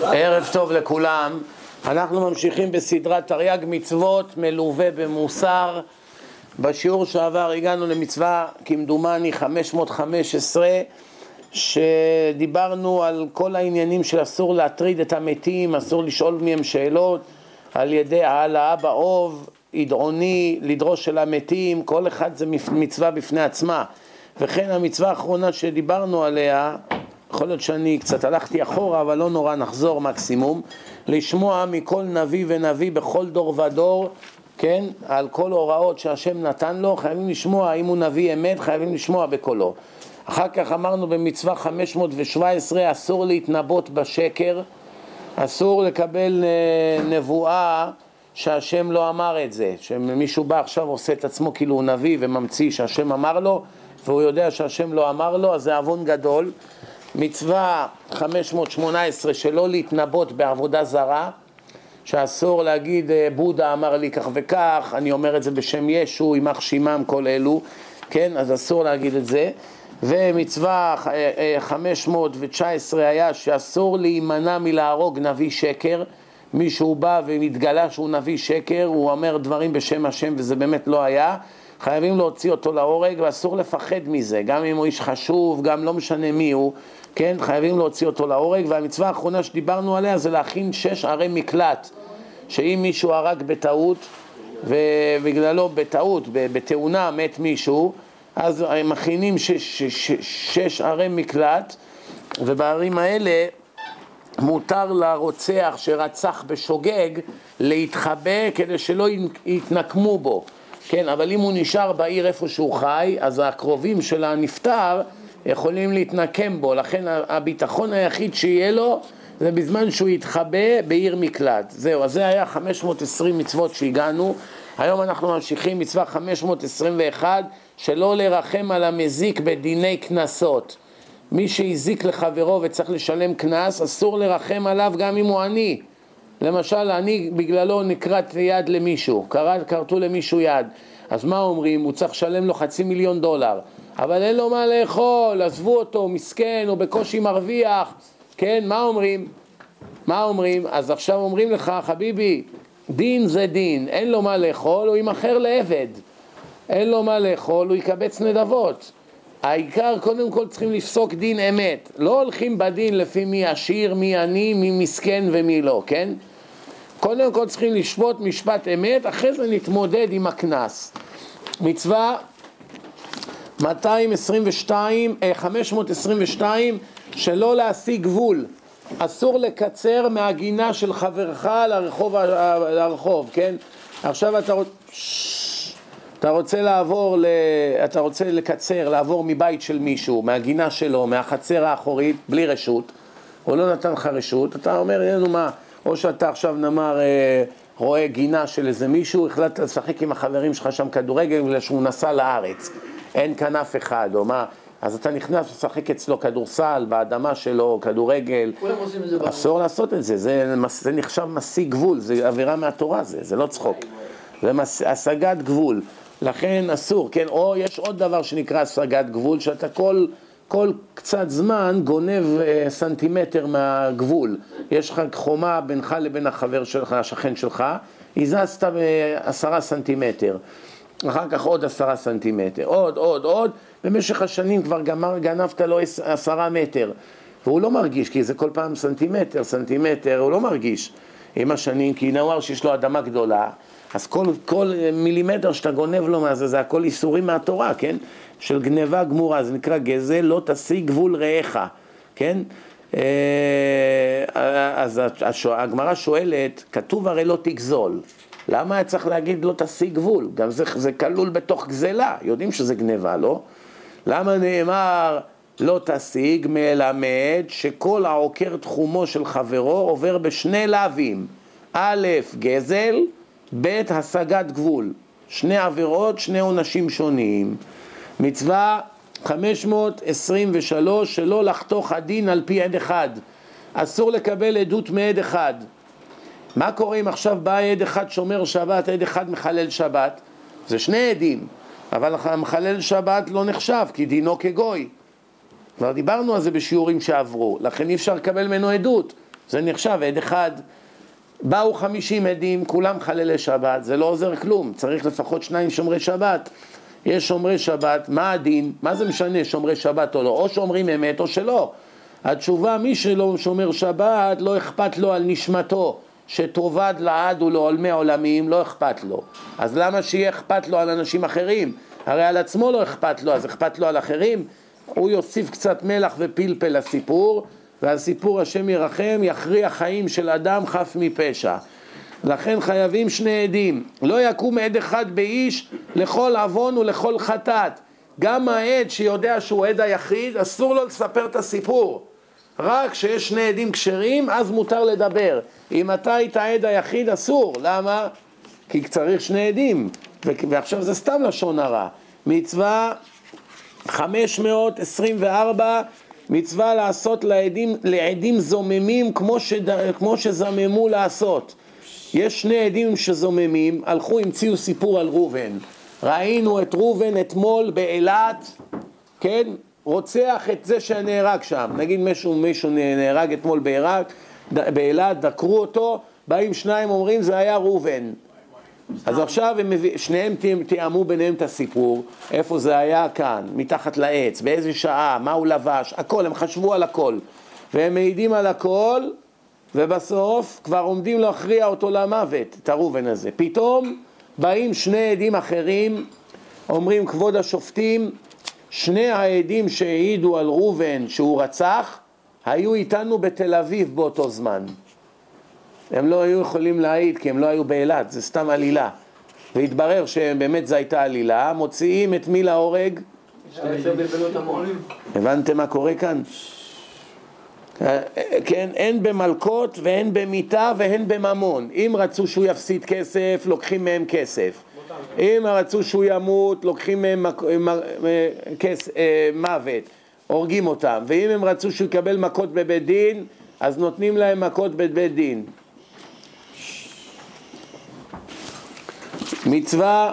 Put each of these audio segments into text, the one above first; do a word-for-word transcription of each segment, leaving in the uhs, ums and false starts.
ערב טוב לכולם. אנחנו ממשיכים בסדרת תרי"ג מצוות מלווה במוסר. בשיעור שעבר הגענו למצווה כמדומני חמש מאות וחמש עשרה, שדיברנו על כל העניינים של אסור להטריד את המתים, אסור לשאול מהם שאלות על ידי העלאה באוב, ידעוני, לדרוש של המתים, כל אחד זה מצווה בפני עצמה. וכן המצווה האחרונה שדיברנו עליה, יכול להיות שאני קצת הלכתי אחורה, אבל לא נורא, נחזור מקסימום, לשמוע מכל נביא ונביא בכל דור ודור, כן, על כל הוראות שהשם נתן לו, חייבים לשמוע, אם הוא נביא אמת, חייבים לשמוע בקולו. אחר כך אמרנו במצווה חמש מאות שבע עשרה, אסור להתנבאות בשקר, אסור לקבל נבואה שהשם לא אמר את זה, שמישהו בא עכשיו עושה את עצמו כאילו הוא נביא וממציא שהשם אמר לו, והוא יודע שהשם לא אמר לו, אז זה עוון גדול. מצווה חמש מאות שמונה עשרה, שלא להתנבאות בעבודה זרה, שאסור להגיד בודה אמר לי כך וכך, אני אומר את זה בשם ישו, יימח שמם כל אלו, כן, אז אסור להגיד את זה. ומצווה חמש מאות תשע עשרה היה שאסור להימנע מלהרוג נביא שקר. מישהו בא ומתגלה שהוא נביא שקר, הוא אומר דברים בשם השם וזה באמת לא היה, חייבים להוציא אותו להורג, ואסור לפחד מזה, גם אם הוא איש חשוב, גם לא משנה מי הוא, כן, חייבים להוציא אותו להורג. והמצווה האחרונה שדיברנו עליה זה להכין שש ערי מקלט, שאם מישהו הרג בטעות ובגללו בטעות, בתאונה מת מישהו, אז הם מכינים שש, שש, שש ערי מקלט, ובערים האלה מותר לרוצח שרצח בשוגג להתחבא כדי שלא יתנקמו בו, כן, אבל אם הוא נשאר בעיר איפה שהוא חי, אז הקרובים של הנפטר יכולים להתנקם בו, לכן הביטחון היחיד שיהיה לו זה בזמן שהוא יתחבא בעיר מקלט. זהו, אז זה היה חמש מאות ועשרים מצוות שהגענו. היום אנחנו ממשיכים מצווה חמש מאות עשרים ואחת, שלא לרחם על המזיק בדיני כנסות. מי שהזיק לחברו וצריך לשלם כנס, אסור לרחם עליו גם אם הוא עני. למשל, אני בגללו נקראת יד למישהו, קרתו למישהו יד, אז מה אומרים? הוא צריך לשלם לו חצי מיליון דולר, אבל אין לו מה לאכול, עזבו אותו, מסכן, הוא בקושי מרוויח, כן, מה אומרים? מה אומרים? אז עכשיו אומרים לך, חביבי, דין זה דין, אין לו מה לאכול, הוא ימחר לעבד, אין לו מה לאכול, הוא יקבץ נדבות. העיקר קודם כל צריכים לפסוק דין אמת, לא הולכים בדין לפי מי עשיר, מי עני, מי מסכן ומי לא, כן? קודם כל צריכים לשפוט משפט אמת, אחרי זה נתמודד עם הכנס. מצווה מאתיים עשרים ושתיים, חמש מאות עשרים ושתיים, שלא להשיג גבול, אסור לקצר מהגינה של חברך לרחוב, לרחוב, כן? עכשיו אתה רוצה... אתה רוצה לעבור, אתה רוצה לקצר, לעבור מבית של מישהו, מהגינה שלו, מהחצר האחורית, בלי רשות, הוא לא נתן לך רשות, אתה אומר, יאנו מה, או שאתה עכשיו נאמר, רואה גינה של איזה מישהו, החלטת לשחק עם החברים שלך שם כדורגל, בגלל שהוא נסע לארץ, אין כאן אף אחד, או מה, אז אתה נכנס לשחק אצלו כדורסל, באדמה שלו, כדורגל, אסור לעשות את זה, זה, זה נחשב משיג גבול, זה עבירה מהתורה, זה, זה לא צחוק, זה השגת גבול. לכן אסור, כן, או יש עוד דבר שנקרא השגת גבול, שאתה כל, כל קצת זמן גונב אה, סנטימטר מהגבול. יש לך חומה בינך לבין החבר שלך, השכן שלך, הזזת בעשרה סנטימטר, אחר כך עוד עשרה סנטימטר, עוד, עוד, עוד, במשך השנים כבר גמר, גנבת לו עשרה מטר, והוא לא מרגיש, כי זה כל פעם סנטימטר, סנטימטר, הוא לא מרגיש עם השנים, כי נאמר שיש לו אדמה גדולה, אז כל, כל מילימטר שאתה גונב לו מה זה, זה הכל איסורים מהתורה, כן? של גניבה גמורה, זה נקרא גזל, לא תשיג גבול רעך, כן? אז הגמרא שואלת, כתוב הרי לא תגזול, למה היה צריך להגיד לא תשיג גבול? גם זה, זה כלול בתוך גזלה, יודעים שזה גניבה, לא? למה נאמר לא תשיג? מלמד שכל העוקר תחומו של חברו עובר בשני לווים, א' גזל, בית השגת גבול, שני עבירות, שני עונשים שונים. מצווה חמש מאות עשרים ושלוש, שלא לחתוך הדין על פי עד אחד, אסור לקבל עדות מעד אחד. מה קורה אם עכשיו בא עד אחד שומר שבת, עד אחד מחלל שבת? זה שני עדים, אבל מחלל שבת לא נחשב, כי דינו כגוי. כבר דיברנו על זה בשיעורים שעברו, לכן אי אפשר לקבל ממנו עדות. זה נחשב עד אחד. באו חמישים עדים, כולם חללי שבת, זה לא עוזר כלום, צריך לפחות שניים שומרי שבת. יש שומרי שבת, מה הדין? מה זה משנה שומרי שבת או לא? או שומרים אמת או שלא. התשובה, מי שלא שומר שבת, לא אכפת לו על נשמתו, שתאבד לעד ולעולמי עולמים, לא אכפת לו. אז למה שיהיה אכפת לו על אנשים אחרים? הרי על עצמו לא אכפת לו, אז אכפת לו על אחרים? הוא יוסיף קצת מלח ופלפל לסיפור, והסיפור השם ירחם, יכריע חיים של אדם חף מפשע. לכן חייבים שני עדים. לא יקום עד אחד באיש לכל עוון ולכל חטאת. גם העד שיודע שהוא עד היחיד, אסור לו לספר את הסיפור. רק כשיש שני עדים כשרים, אז מותר לדבר. אם אתה היית העד היחיד, אסור. למה? כי צריך שני עדים. ועכשיו זה סתם לשון הרע. מצווה חמש מאות עשרים וארבע, מצווה לעשות לעדים, לעדים זוממים כמו, שד... כמו שזממו לעשות. יש שני עדים שזוממים, הלכו המציאו סיפור על רובן. ראינו את רובן אתמול באילת, כן? רוצח את זה שנהרג שם. נגיד מישהו, מישהו נהרג אתמול בעיראק, באילת, דקרו אותו, באים שניים אומרים זה היה רובן. אז עכשיו הם, שניהם תיאמו ביניהם את הסיפור, איפה זה היה כאן, מתחת לעץ, באיזה שעה, מה הוא לבש, הכל, הם חשבו על הכל. והם מעידים על הכל, ובסוף כבר עומדים להכריע אותו למוות, את הרובן הזה. פתאום באים שני עדים אחרים, אומרים כבוד השופטים, שני העדים שהעידו על רובן שהוא רצח, היו איתנו בתל אביב באותו זמן. הם לא היו יכולים להעיד כי הם לא היו באילת, זה סתם עלילה. והתברר שבאמת זו הייתה עלילה, מוציאים את מי להורג. הבנתם מה קורה כאן? כן, אין במלכות ואין במיטה ואין בממון. אם רצו שהוא יפסיד כסף, לוקחים מהם כסף. אם רצו שהוא ימות, לוקחים מהם מוות, הורגים אותם. ואם הם רצו שהוא יקבל מכות בבית דין, אז נותנים להם מכות בבית דין. מצווה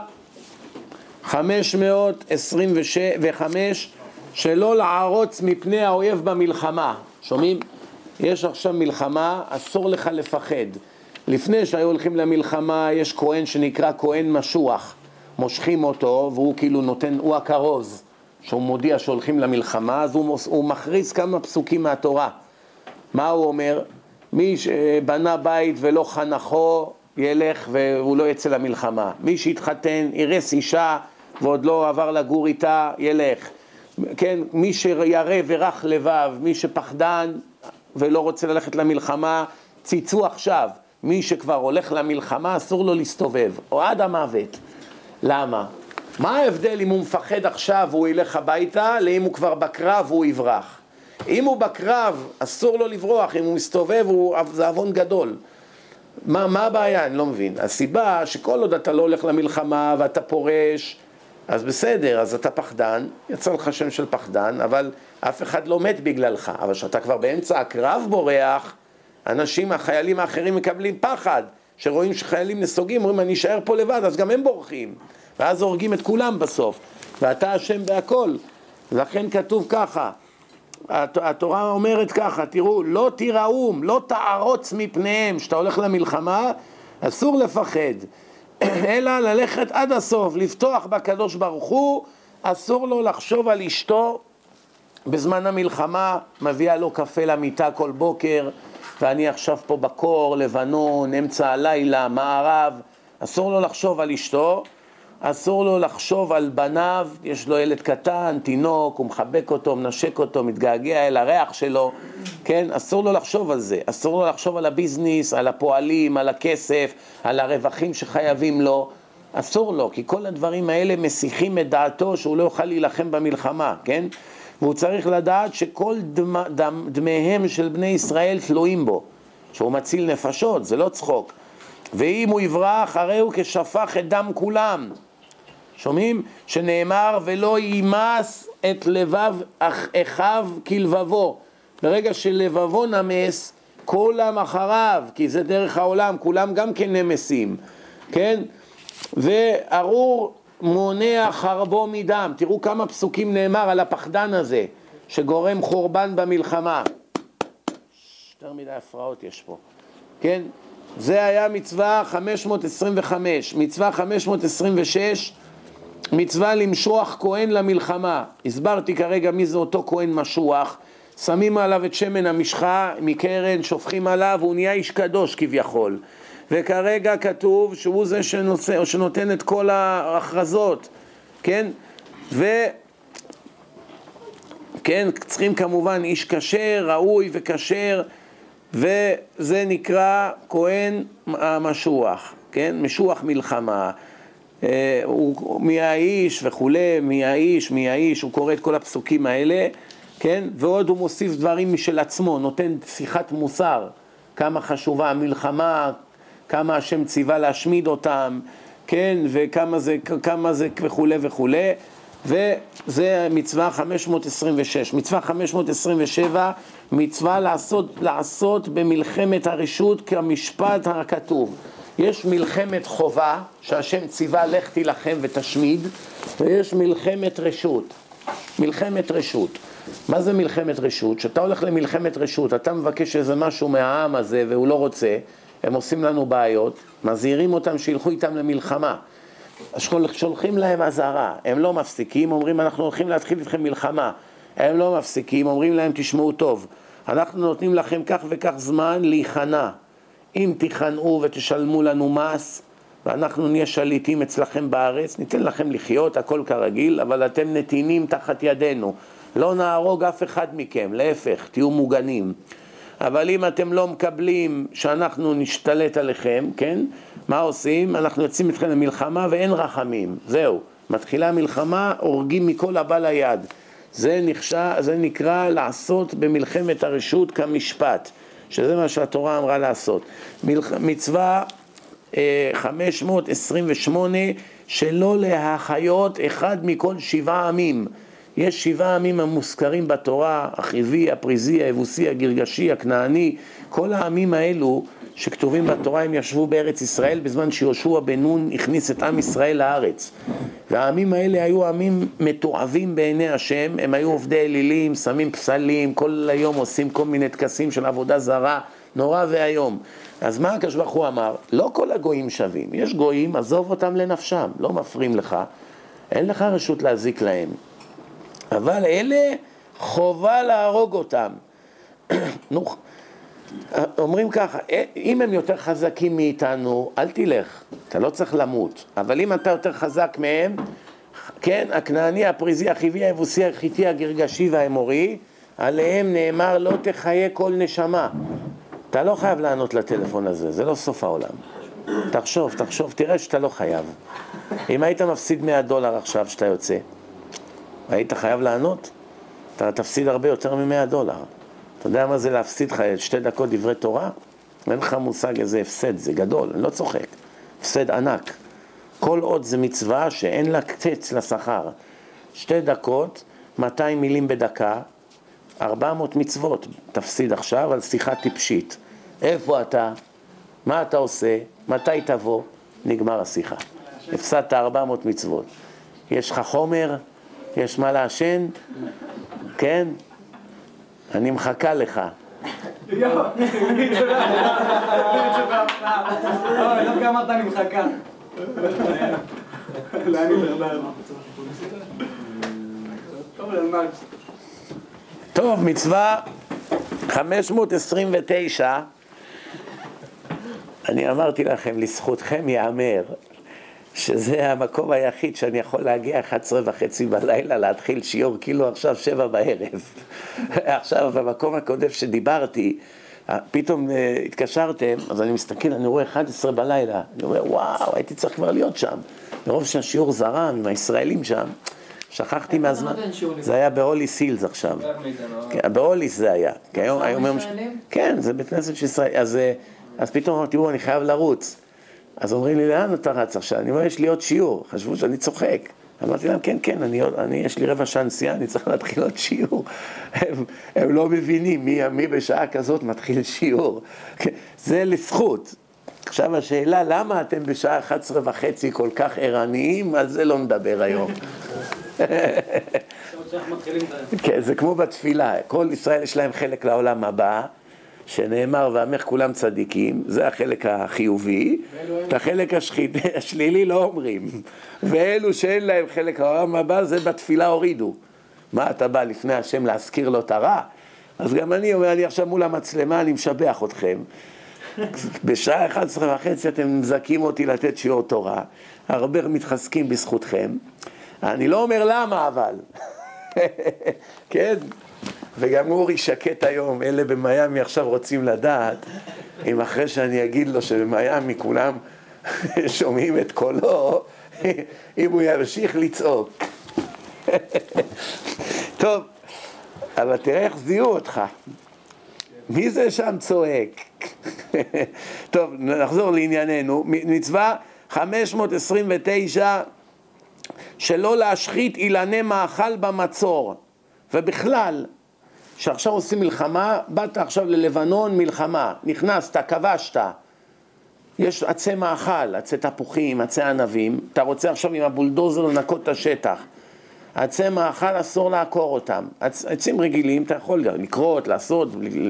חמש מאות עשרים וחמש, שלא לערוץ מפני האויב במלחמה. שומעים? יש עכשיו מלחמה, אסור לך לפחד. לפני שהיו הולכים למלחמה, יש כהן שנקרא כהן משוח. מושכים אותו, והוא כאילו נותן, הוא הכרוז, שהוא מודיע שהולכים למלחמה, אז הוא, הוא מכריז כמה פסוקים מהתורה. מה הוא אומר? מי שבנה בית ולא חנכו, ילך והוא לא יצא למלחמה. מי שהתחתן, ירס אישה ועוד לא עבר לגור איתה, ילך. כן, מי שירא ורך לבב, מי שפחדן ולא רוצה ללכת למלחמה, ציצו עכשיו. מי שכבר הולך למלחמה, אסור לו להסתובב, או עד המוות. למה? מה ההבדל אם הוא מפחד עכשיו והוא ילך הביתה, לאם הוא כבר בקרב והוא יברח? אם הוא בקרב, אסור לו לברוח, אם הוא מסתובב, הוא, זה עוון גדול. מה, מה הבעיה? אני לא מבין. הסיבה שכל עוד אתה לא הולך למלחמה ואתה פורש, אז בסדר, אז אתה פחדן, יצא לך שם של פחדן, אבל אף אחד לא מת בגללך. אבל שאתה כבר באמצע הקרב בורח, אנשים, החיילים האחרים מקבלים פחד, שרואים שחיילים נסוגים, אומרים אני אשאר פה לבד, אז גם הם בורחים, ואז הורגים את כולם בסוף, ואתה אשם בהכל. לכן כתוב ככה, התורה אומרת ככה, תראו, לא תיראום, לא תערוץ מפניהם, שאתה הולך למלחמה, אסור לפחד, אלא ללכת עד הסוף, לפתוח בקדוש ברוך הוא, אסור לו לחשוב על אשתו, בזמן המלחמה מביאה לו קפה למיטה כל בוקר, ואני עכשיו פה בקור, לבנון, אמצע הלילה, מערב, אסור לו לחשוב על אשתו, אסור לו לחשוב על בניו, יש לו ילד קטן, תינוק, הוא מחבק אותו, מנשק אותו, מתגעגע אל הריח שלו, כן? אסור לו לחשוב על זה, אסור לו לחשוב על הביזנס, על הפועלים, על הכסף, על הרווחים שחייבים לו, אסור לו, כי כל הדברים האלה מסיחים את דעתו שהוא לא יוכל להילחם במלחמה, כן? והוא צריך לדעת שכל דמ, דם, דמיהם של בני ישראל תלויים בו, שהוא מציל נפשות, זה לא צחוק. ואם הוא יברח, הרי הוא כשפך את דם כולם. שומעים? שנאמר, ולא יימס את לבב אחיו כלבבו. ברגע שלבבו נמס, כולם אחריו, כי זה דרך העולם, כולם גם כן נמסים. כן? וארור מונע חרבו מדם. תראו כמה פסוקים נאמר על הפחדן הזה, שגורם חורבן במלחמה. יותר מדי הפרעות יש פה. כן? זה היה מצווה חמש מאות עשרים וחמש. מצווה חמש מאות עשרים ושש, מצווה למשוח כהן למלחמה. הסברתי כרגע מי זה אותו כהן משוח. שמים עליו את שמן המשחה מקרן, שופכים עליו, והוא נהיה איש קדוש כביכול. וכרגע כתוב שהוא זה שנושא, או שנותן את כל ההכרזות. כן? ו... כן, צריכים כמובן איש כשר, ראוי וכשר, וזה נקרא כהן המשוח, כן? משוח מלחמה. אה, הוא מי האיש וכולי, מי האיש, מי האיש, הוא קורא את כל הפסוקים האלה, כן? ועוד הוא מוסיף דברים משל עצמו, נותן שיחת מוסר, כמה חשובה המלחמה, כמה השם ציווה להשמיד אותם, כן? וכמה זה, כמה זה וכולי וכולי. וזה מצווה חמש מאות עשרים ושש. מצווה חמש מאות עשרים ושבע, מצווה לעשות, לעשות במלחמת הרשות כמשפט הכתוב. יש מלחמת חובה שהשם ציווה לך תילחם ותשמיד, ויש מלחמת רשות. מלחמת רשות. מה זה מלחמת רשות? כשאתה הולך למלחמת רשות, אתה מבקש איזה משהו מהעם הזה והוא לא רוצה, הם עושים לנו בעיות, מזהירים אותם שילכו איתם למלחמה. שולחים להם אזהרה, הם לא מפסיקים, אומרים אנחנו הולכים להתחיל איתכם מלחמה, הם לא מפסיקים, אומרים להם תשמעו טוב, אנחנו נותנים לכם כך וכך זמן להיכנע, אם תיכנעו ותשלמו לנו מס, ואנחנו נהיה שליטים אצלכם בארץ, ניתן לכם לחיות, הכל כרגיל, אבל אתם נתינים תחת ידינו, לא נהרוג אף אחד מכם, להפך, תהיו מוגנים. אבל אם אתם לא מקבלים שאנחנו נשתלט עליכם, כן? מה עושים? אנחנו יוצאים אתכם למלחמה ואין רחמים. זהו. מתחילה מלחמה, הורגים מכל הבא ליד. זה נחשב, זה נקרא לעשות במלחמת הרשות כמשפט, שזה מה שהתורה אמרה לעשות. מלח... מצווה אה, חמש מאות עשרים ושמונה, שלא להחיות אחד מכל שבעה עמים. יש שבעה עמים המוזכרים בתורה, החיבי, הפריזי, היבוסי, הגרגשי, הכנעני, כל העמים האלו שכתובים בתורה הם ישבו בארץ ישראל בזמן שיהושע בן נון הכניס את עם ישראל לארץ. והעמים האלה היו עמים מתועבים בעיני השם, הם היו עובדי אלילים, שמים פסלים, כל היום עושים כל מיני טקסים של עבודה זרה, נורא והיום. אז מה הקדוש ברוך הוא אמר? לא כל הגויים שווים, יש גויים, עזוב אותם לנפשם, לא מפריעים לך, אין לך רשות להזיק להם. אבל אלה חובה להרוג אותם. נו, אומרים ככה, אם הם יותר חזקים מאיתנו, אל תלך, אתה לא צריך למות. אבל אם אתה יותר חזק מהם, כן, הכנעני, הפריזי, החיבי, היבוסי, החיתי, הגרגשי והאמורי, עליהם נאמר לא תחיה כל נשמה. אתה לא חייב לענות לטלפון הזה, זה לא סוף העולם. תחשוב, תחשוב, תראה שאתה לא חייב. אם היית מפסיד מאה דולר עכשיו שאתה יוצא, היית חייב לענות, אתה תפסיד הרבה יותר מ-מאה דולר. אתה יודע מה זה להפסיד לך שתי דקות דברי תורה? אין לך מושג איזה הפסד, זה גדול, אני לא צוחק. הפסד ענק. כל עוד זה מצווה שאין לה קצץ לשכר. שתי דקות, מאתיים מילים בדקה, ארבע מאות מצוות. תפסיד עכשיו על שיחה טיפשית. איפה אתה? מה אתה עושה? מתי תבוא? נגמר השיחה. הפסדת ארבע מאות מצוות. יש לך חומר? יש מה לעשן? כן? אני מחכה לך. יואו, אני צבא. לא, דווקא אמרת אני מחכה. לא, אני מדבר. טוב, ללמד. טוב, מצווה חמש מאות עשרים ותשע. אני אמרתי לכם, לזכותכם יאמר, שזה המקום היחיד שאני יכול להגיע אחת עשרה וחצי בלילה להתחיל שיעור כאילו עכשיו שבע בערב. עכשיו במקום הקודם שדיברתי, פתאום התקשרתם, אז אני מסתכל, אני רואה אחת עשרה בלילה, אני אומר וואו, הייתי צריך כבר להיות שם. מרוב שהשיעור זרם עם הישראלים שם, שכחתי מהזמן. זה היה באוליס הילס עכשיו. באוליס זה היה. כן, זה בית כנסת של ישראל. אז פתאום אמרתי, תראו, אני חייב לרוץ. אז אומרים לי, לאן אתה רץ עכשיו? אני אומר, יש לי עוד שיעור. חשבו שאני צוחק. אמרתי להם, כן, כן, אני, אני, יש לי רבע שעה נסיעה, אני צריך להתחיל עוד שיעור. הם, הם לא מבינים מי, מי בשעה כזאת מתחיל שיעור. זה לזכות. עכשיו השאלה, למה אתם בשעה אחת עשרה וחצי כל כך ערניים? על זה לא נדבר היום. כן, זה כמו בתפילה. כל ישראל יש להם חלק לעולם הבא. שנאמר ועמך כולם צדיקים, זה החלק החיובי, את החלק השחית, השלילי לא אומרים, ואלו שאין להם חלק העולם הבא, זה בתפילה הורידו. מה אתה בא לפני השם להזכיר לו את הרע? אז גם אני אומר, אני עכשיו מול המצלמה, אני משבח אתכם, בשעה אחת עשרה וחצי אתם מזכים אותי לתת שיעור תורה, הרבה מתחזקים בזכותכם, אני לא אומר למה אבל, כן? וגם אורי שקט היום, אלה במיימי עכשיו רוצים לדעת, אם אחרי שאני אגיד לו שבמיימי כולם שומעים את קולו, אם הוא ימשיך לצעוק. טוב, אבל תראה איך זיהו אותך. מי זה שם צועק? טוב, נחזור לענייננו. מצווה חמש מאות עשרים ותשע, שלא להשחית אילני מאכל במצור. ובכלל, שעכשיו עושים מלחמה, באת עכשיו ללבנון מלחמה, נכנסת, כבשת, יש עצי מאכל, עצי תפוחים, עצי ענבים, אתה רוצה עכשיו עם הבולדוזר לנקות את השטח, עצי מאכל אסור לעקור אותם, עצ, עצים רגילים אתה יכול לקרות, לעשות,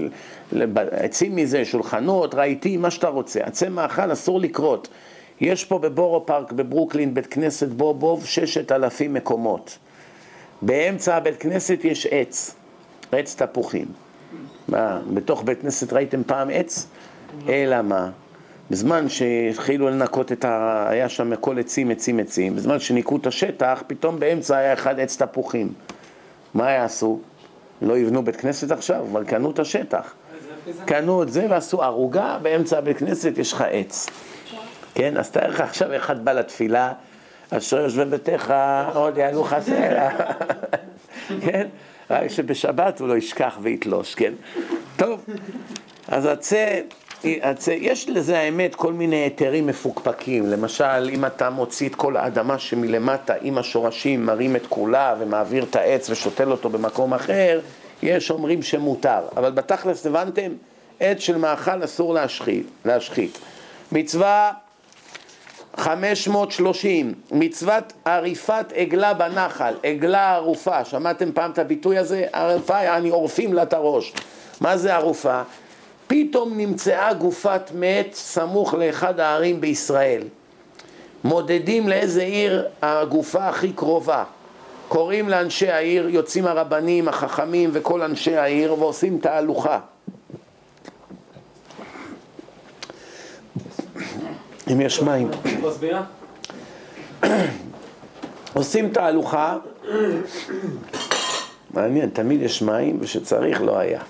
עצים מזה, שולחנות, רהיטים, מה שאתה רוצה, עצי מאכל אסור לקרות. יש פה בבורו פארק בברוקלין בית כנסת בובוב ששת אלפים מקומות, באמצע הבית כנסת יש עץ, עץ תפוחים. מה, בתוך בית כנסת ראיתם פעם עץ? אלא מה? בזמן שהתחילו לנקות את ה... היה שם כל עצים, עצים, עצים, בזמן שניקו את השטח, פתאום באמצע היה אחד עץ תפוחים. מה יעשו? לא יבנו בית כנסת עכשיו, אבל קנו את השטח. קנו את זה ועשו ערוגה, באמצע הבית כנסת יש לך עץ. כן, אז תאר לך עכשיו אחד בא לתפילה, אשר יושבי ביתך עוד יעלו חסר. כן? רק שבשבת הוא לא ישכח ויתלוש, כן? טוב, אז הצא, הצא, יש לזה האמת כל מיני היתרים מפוקפקים. למשל, אם אתה מוציא את כל האדמה שמלמטה עם השורשים, מרים את כולה ומעביר את העץ ושותל אותו במקום אחר, יש אומרים שמותר. אבל בתכלס הבנתם, עץ של מאכל אסור להשחית. להשחית. מצווה חמש מאות ושלושים, מצוות עריפת עגלה בנחל, עגלה ערופה, שמעתם פעם את הביטוי הזה? ערופה, אני עורפים לה את הראש. מה זה ערופה? פתאום נמצאה גופת מת סמוך לאחד הערים בישראל. מודדים לאיזה עיר הגופה הכי קרובה. קוראים לאנשי העיר, יוצאים הרבנים, החכמים וכל אנשי העיר ועושים תהלוכה. אם יש מים. עושים תהלוכה. מעניין, תמיד יש מים ושצריך לא היה.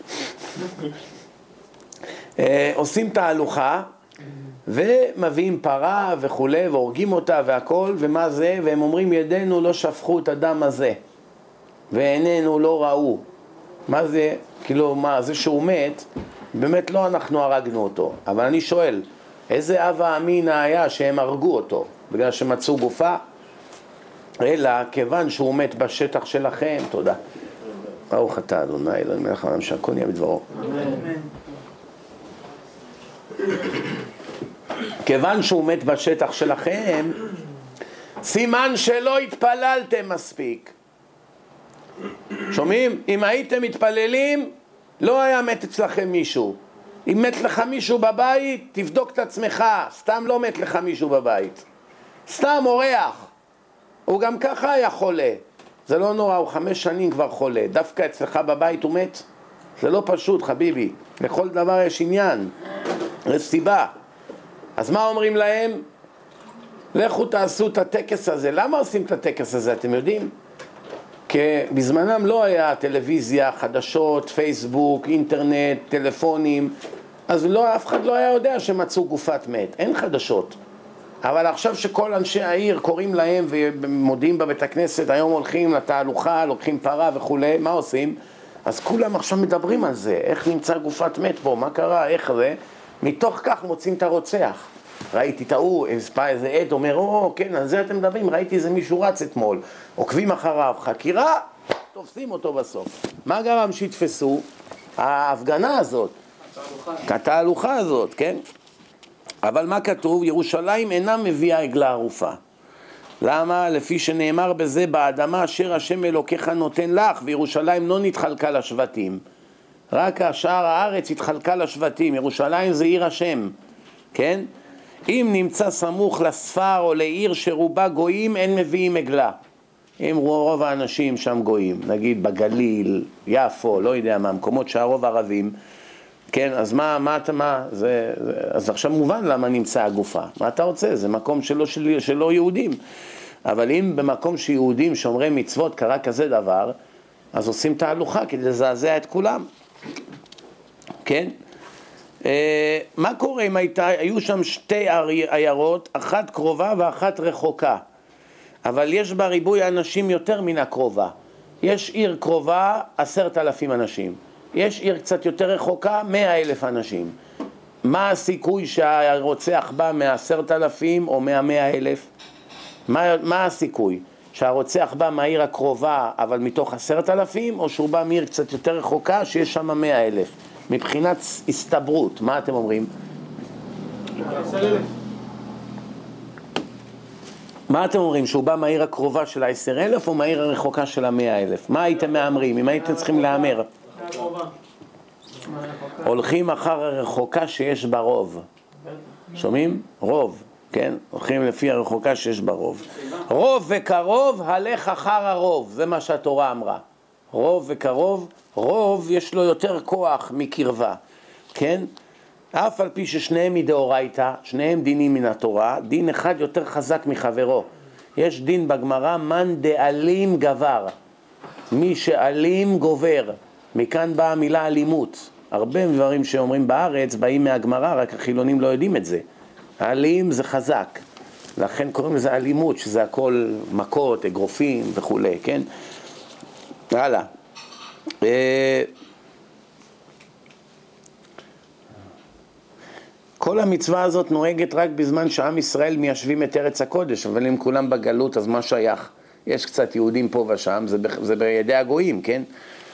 עושים תהלוכה ומביאים פרה וכולי והורגים אותה והכל, ומה זה? והם אומרים ידינו לא שפכו את הדם הזה ועינינו לא ראו. מה זה? כאילו מה? זה שהוא מת, באמת לא אנחנו הרגנו אותו. אבל אני שואל, איזה אבא אמינא היה שהם הרגו אותו? בגלל שמצאו גופה? אלא כיוון שהוא מת בשטח שלכם, תודה. ברוך אתה אדוני אלוהים מלך העולם שהכל נהיה בדברו. כיוון שהוא מת בשטח שלכם, סימן שלא התפללתם מספיק. שומעים? אם הייתם מתפללים, לא היה מת אצלכם מישהו. אם מת לך מישהו בבית, תבדוק את עצמך, סתם לא מת לך מישהו בבית. סתם אורח. הוא גם ככה היה חולה. זה לא נורא, הוא חמש שנים כבר חולה. דווקא אצלך בבית הוא מת? זה לא פשוט, חביבי. לכל דבר יש עניין. יש סיבה. אז מה אומרים להם? לכו תעשו את הטקס הזה. למה עושים את הטקס הזה, אתם יודעים? כי בזמנם לא היה טלוויזיה, חדשות, פייסבוק, אינטרנט, טלפונים, אז לא, אף אחד לא היה יודע שמצאו גופת מת, אין חדשות. אבל עכשיו שכל אנשי העיר קוראים להם ומודיעים בבית הכנסת, היום הולכים לתהלוכה, לוקחים פרה וכולי, מה עושים? אז כולם עכשיו מדברים על זה, איך נמצא גופת מת פה, מה קרה, איך זה? מתוך כך מוצאים את הרוצח. ראיתי את ההוא, איזה עד אומר, או, כן, על זה אתם מדברים, ראיתי איזה מישהו רץ אתמול, עוקבים אחריו, חקירה, תופסים אותו בסוף. מה גרם שיתפסו? ההפגנה הזאת, התהלוכה הזאת, כן? אבל מה כתוב? ירושלים אינה מביאה עגלה ערופה. למה? לפי שנאמר בזה, באדמה אשר השם אלוקיך נותן לך, וירושלים לא נתחלקה לשבטים. רק השאר הארץ התחלקה לשבטים, ירושלים זה עיר השם, כן? אם נמצא סמוך לספר או לעיר שרובה גויים, אין מביאים עגלה. אם רוב האנשים שם גויים, נגיד בגליל, יפו, לא יודע מה, מקומות שהרוב ערבים, כן, אז מה, מה אתה, מה, זה, זה, אז עכשיו מובן למה נמצא הגופה. מה אתה רוצה? זה מקום שלא, של, שלא יהודים. אבל אם במקום שיהודים שומרי מצוות קרה כזה דבר, אז עושים תהלוכה כדי לזעזע את כולם. כן? אה, מה קורה אם הייתה, היו שם שתי עיירות, אחת קרובה ואחת רחוקה. אבל יש בה ריבוי אנשים יותר מן הקרובה. יש עיר קרובה, עשרת אלפים אנשים. יש עיר קצת יותר רחוקה, מאה אלף אנשים. מה הסיכוי שהרוצח בא מעשרת אלפים או מהמאה אלף? מה, מה הסיכוי? שהרוצח בא מהעיר הקרובה, אבל מתוך עשרת אלפים, או שהוא בא מעיר קצת יותר רחוקה, שיש שם מאה אלף? מבחינת הסתברות, מה אתם אומרים? מה אתם אומרים? שהוא בא מהעיר הקרובה של העשר אלף, או מהעיר הרחוקה של המאה אלף? מה הייתם מאמרים? אם הייתם צריכים לאמר? הולכים אחר הרחוקה שיש בה רוב. שומעים? רוב, כן? הולכים לפי הרחוקה שיש בה רוב. רוב וקרוב, הלך אחר הרוב. זה מה שהתורה אמרה. רוב וקרוב, רוב יש לו יותר כוח מקרבה. כן? אף על פי ששניהם מדאורייתא, שניהם דינים מן התורה, דין אחד יותר חזק מחברו. יש דין בגמרא, מן דאלים גבר. מי שאלים גובר. מכאן באה המילה אלימות. הרבה דברים שאומרים בארץ באים מהגמרא, רק החילונים לא יודעים את זה. אלים זה חזק. לכן קוראים לזה אלימות, שזה הכל מכות, אגרופים וכו', כן? הלאה. כל המצווה הזאת נוהגת רק בזמן שעם ישראל מיישבים את ארץ הקודש, אבל אם כולם בגלות, אז מה שייך? יש קצת יהודים פה ושם, זה, זה בידי הגויים, כן?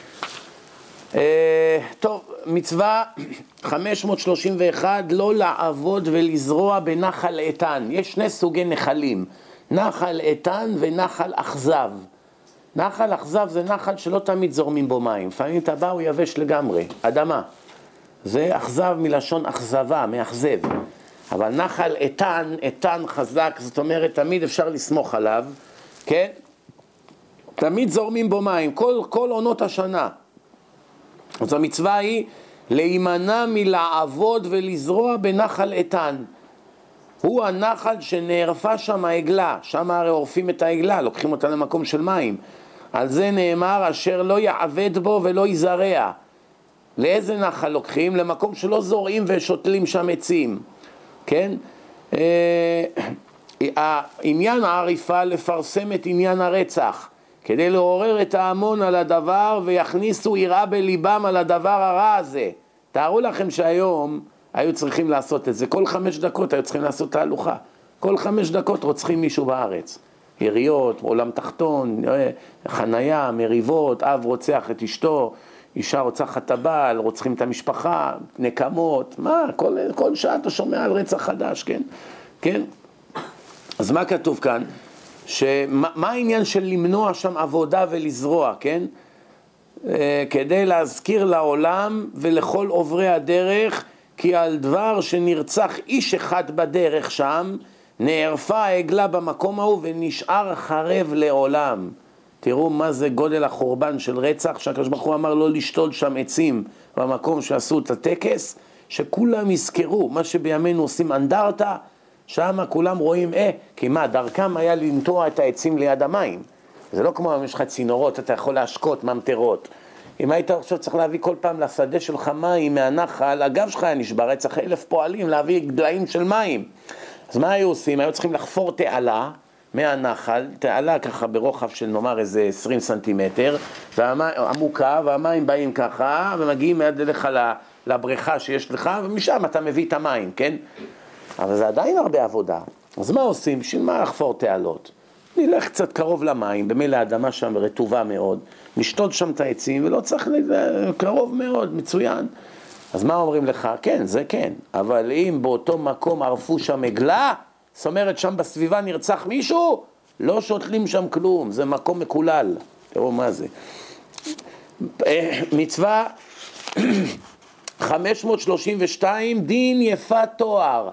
אה, טוב, מצווה חמש מאות שלושים ואחת, לא לעבוד ולזרוע בנחל איתן. יש שני סוגי נחלים, נחל איתן ונחל אכזב. נחל אכזב זה נחל שלא תמיד זורמים בו מים, לפעמים אתה בא הוא יבש לגמרי, אדמה. זה אכזב מלשון אכזבה, מאכזב. אבל נחל איתן, איתן חזק, זאת אומרת תמיד אפשר לסמוך עליו, כן? תמיד זורמים בו מים, כל, כל עונות השנה. אז המצווה היא להימנע מלעבוד ולזרוע בנחל איתן. הוא הנחל שנערפה שם העגלה, שם הרי עורפים את העגלה, לוקחים אותה למקום של מים. על זה נאמר אשר לא יעבד בו ולא יזרע. לאיזה נחל לוקחים? למקום שלא זורעים ושותלים שם עצים, כן? העניין העריפה לפרסם את עניין הרצח, כדי לעורר את ההמון על הדבר ויכניסו יראה בליבם על הדבר הרע הזה. תארו לכם שהיום היו צריכים לעשות את זה, כל חמש דקות היו צריכים לעשות תהלוכה, כל חמש דקות רוצחים מישהו בארץ, יריות, עולם תחתון, חנייה, מריבות, אב רוצח את אשתו, אישה רוצחת את הבעל, רוצחים את המשפחה, נקמות, מה, כל, כל שעה אתה שומע על רצח חדש, כן? כן? אז מה כתוב כאן? שמה, מה העניין של למנוע שם עבודה ולזרוע, כן? אה, כדי להזכיר לעולם ולכל עוברי הדרך, כי על דבר שנרצח איש אחד בדרך שם, נערפה העגלה במקום ההוא ונשאר חרב לעולם. תראו מה זה גודל החורבן של רצח, שהקדוש ברוך הוא אמר לא לשתול שם עצים במקום שעשו את הטקס, שכולם יזכרו, מה שבימינו עושים אנדרטה, שם כולם רואים, אה, כי מה, דרכם היה לנטוע את העצים ליד המים. זה לא כמו יש לך צינורות, אתה יכול להשקות ממטרות. אם היית עכשיו צריך להביא כל פעם לשדה שלך מים מהנחל, הגב שלך היה נשבר, היה צריך אלף פועלים להביא גדליים של מים. אז מה היו עושים? היו צריכים לחפור תעלה, מהנחל, תעלה ככה ברוחב של נאמר איזה עשרים סנטימטר, עמוקה, והמים באים ככה, ומגיעים מיד לך לבריכה שיש לך, ומשם אתה מביא את המים, כן? אבל זה עדיין הרבה עבודה. אז מה עושים? בשביל מה לחפור תעלות? נלך קצת קרוב למים, במילא האדמה שם רטובה מאוד, נשתות שם את העצים, ולא צריך קרוב מאוד, מצוין. אז מה אומרים לך? כן, זה כן, אבל אם באותו מקום ערפו שם עגלה, זאת אומרת שם בסביבה נרצח מישהו, לא שותלים שם כלום, זה מקום מקולל. תראו מה זה. מצווה חמש מאות שלושים ושתיים, דין יפת תואר.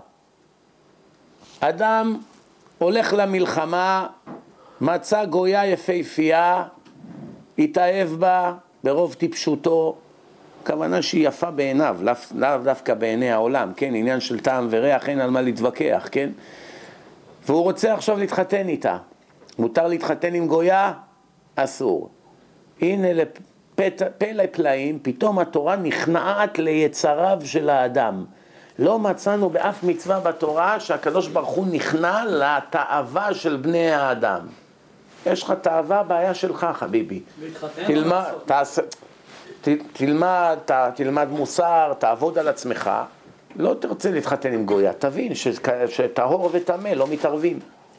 אדם הולך למלחמה, מצא גויה יפהפייה, התאהב בה ברוב טיפשותו, כוונה שהיא יפה בעיניו, לאו לא דווקא בעיני העולם, כן, עניין של טעם וריח, אין על מה להתווכח, כן? והוא רוצה עכשיו להתחתן איתה. מותר להתחתן עם גויה? אסור. הנה לפלא פלאים, פתאום התורה נכנעת ליצריו של האדם. לא מצאנו באף מצווה בתורה שהקדוש ברוך הוא נכנע לתאווה של בני האדם. יש לך תאווה, בעיה שלך חביבי. תלמד, תעשה, ת, תלמד, ת, תלמד מוסר, תעבוד על עצמך. לא תרצה להתחתן עם גויה, תבין ש, שטהור וטמא לא מתערבים.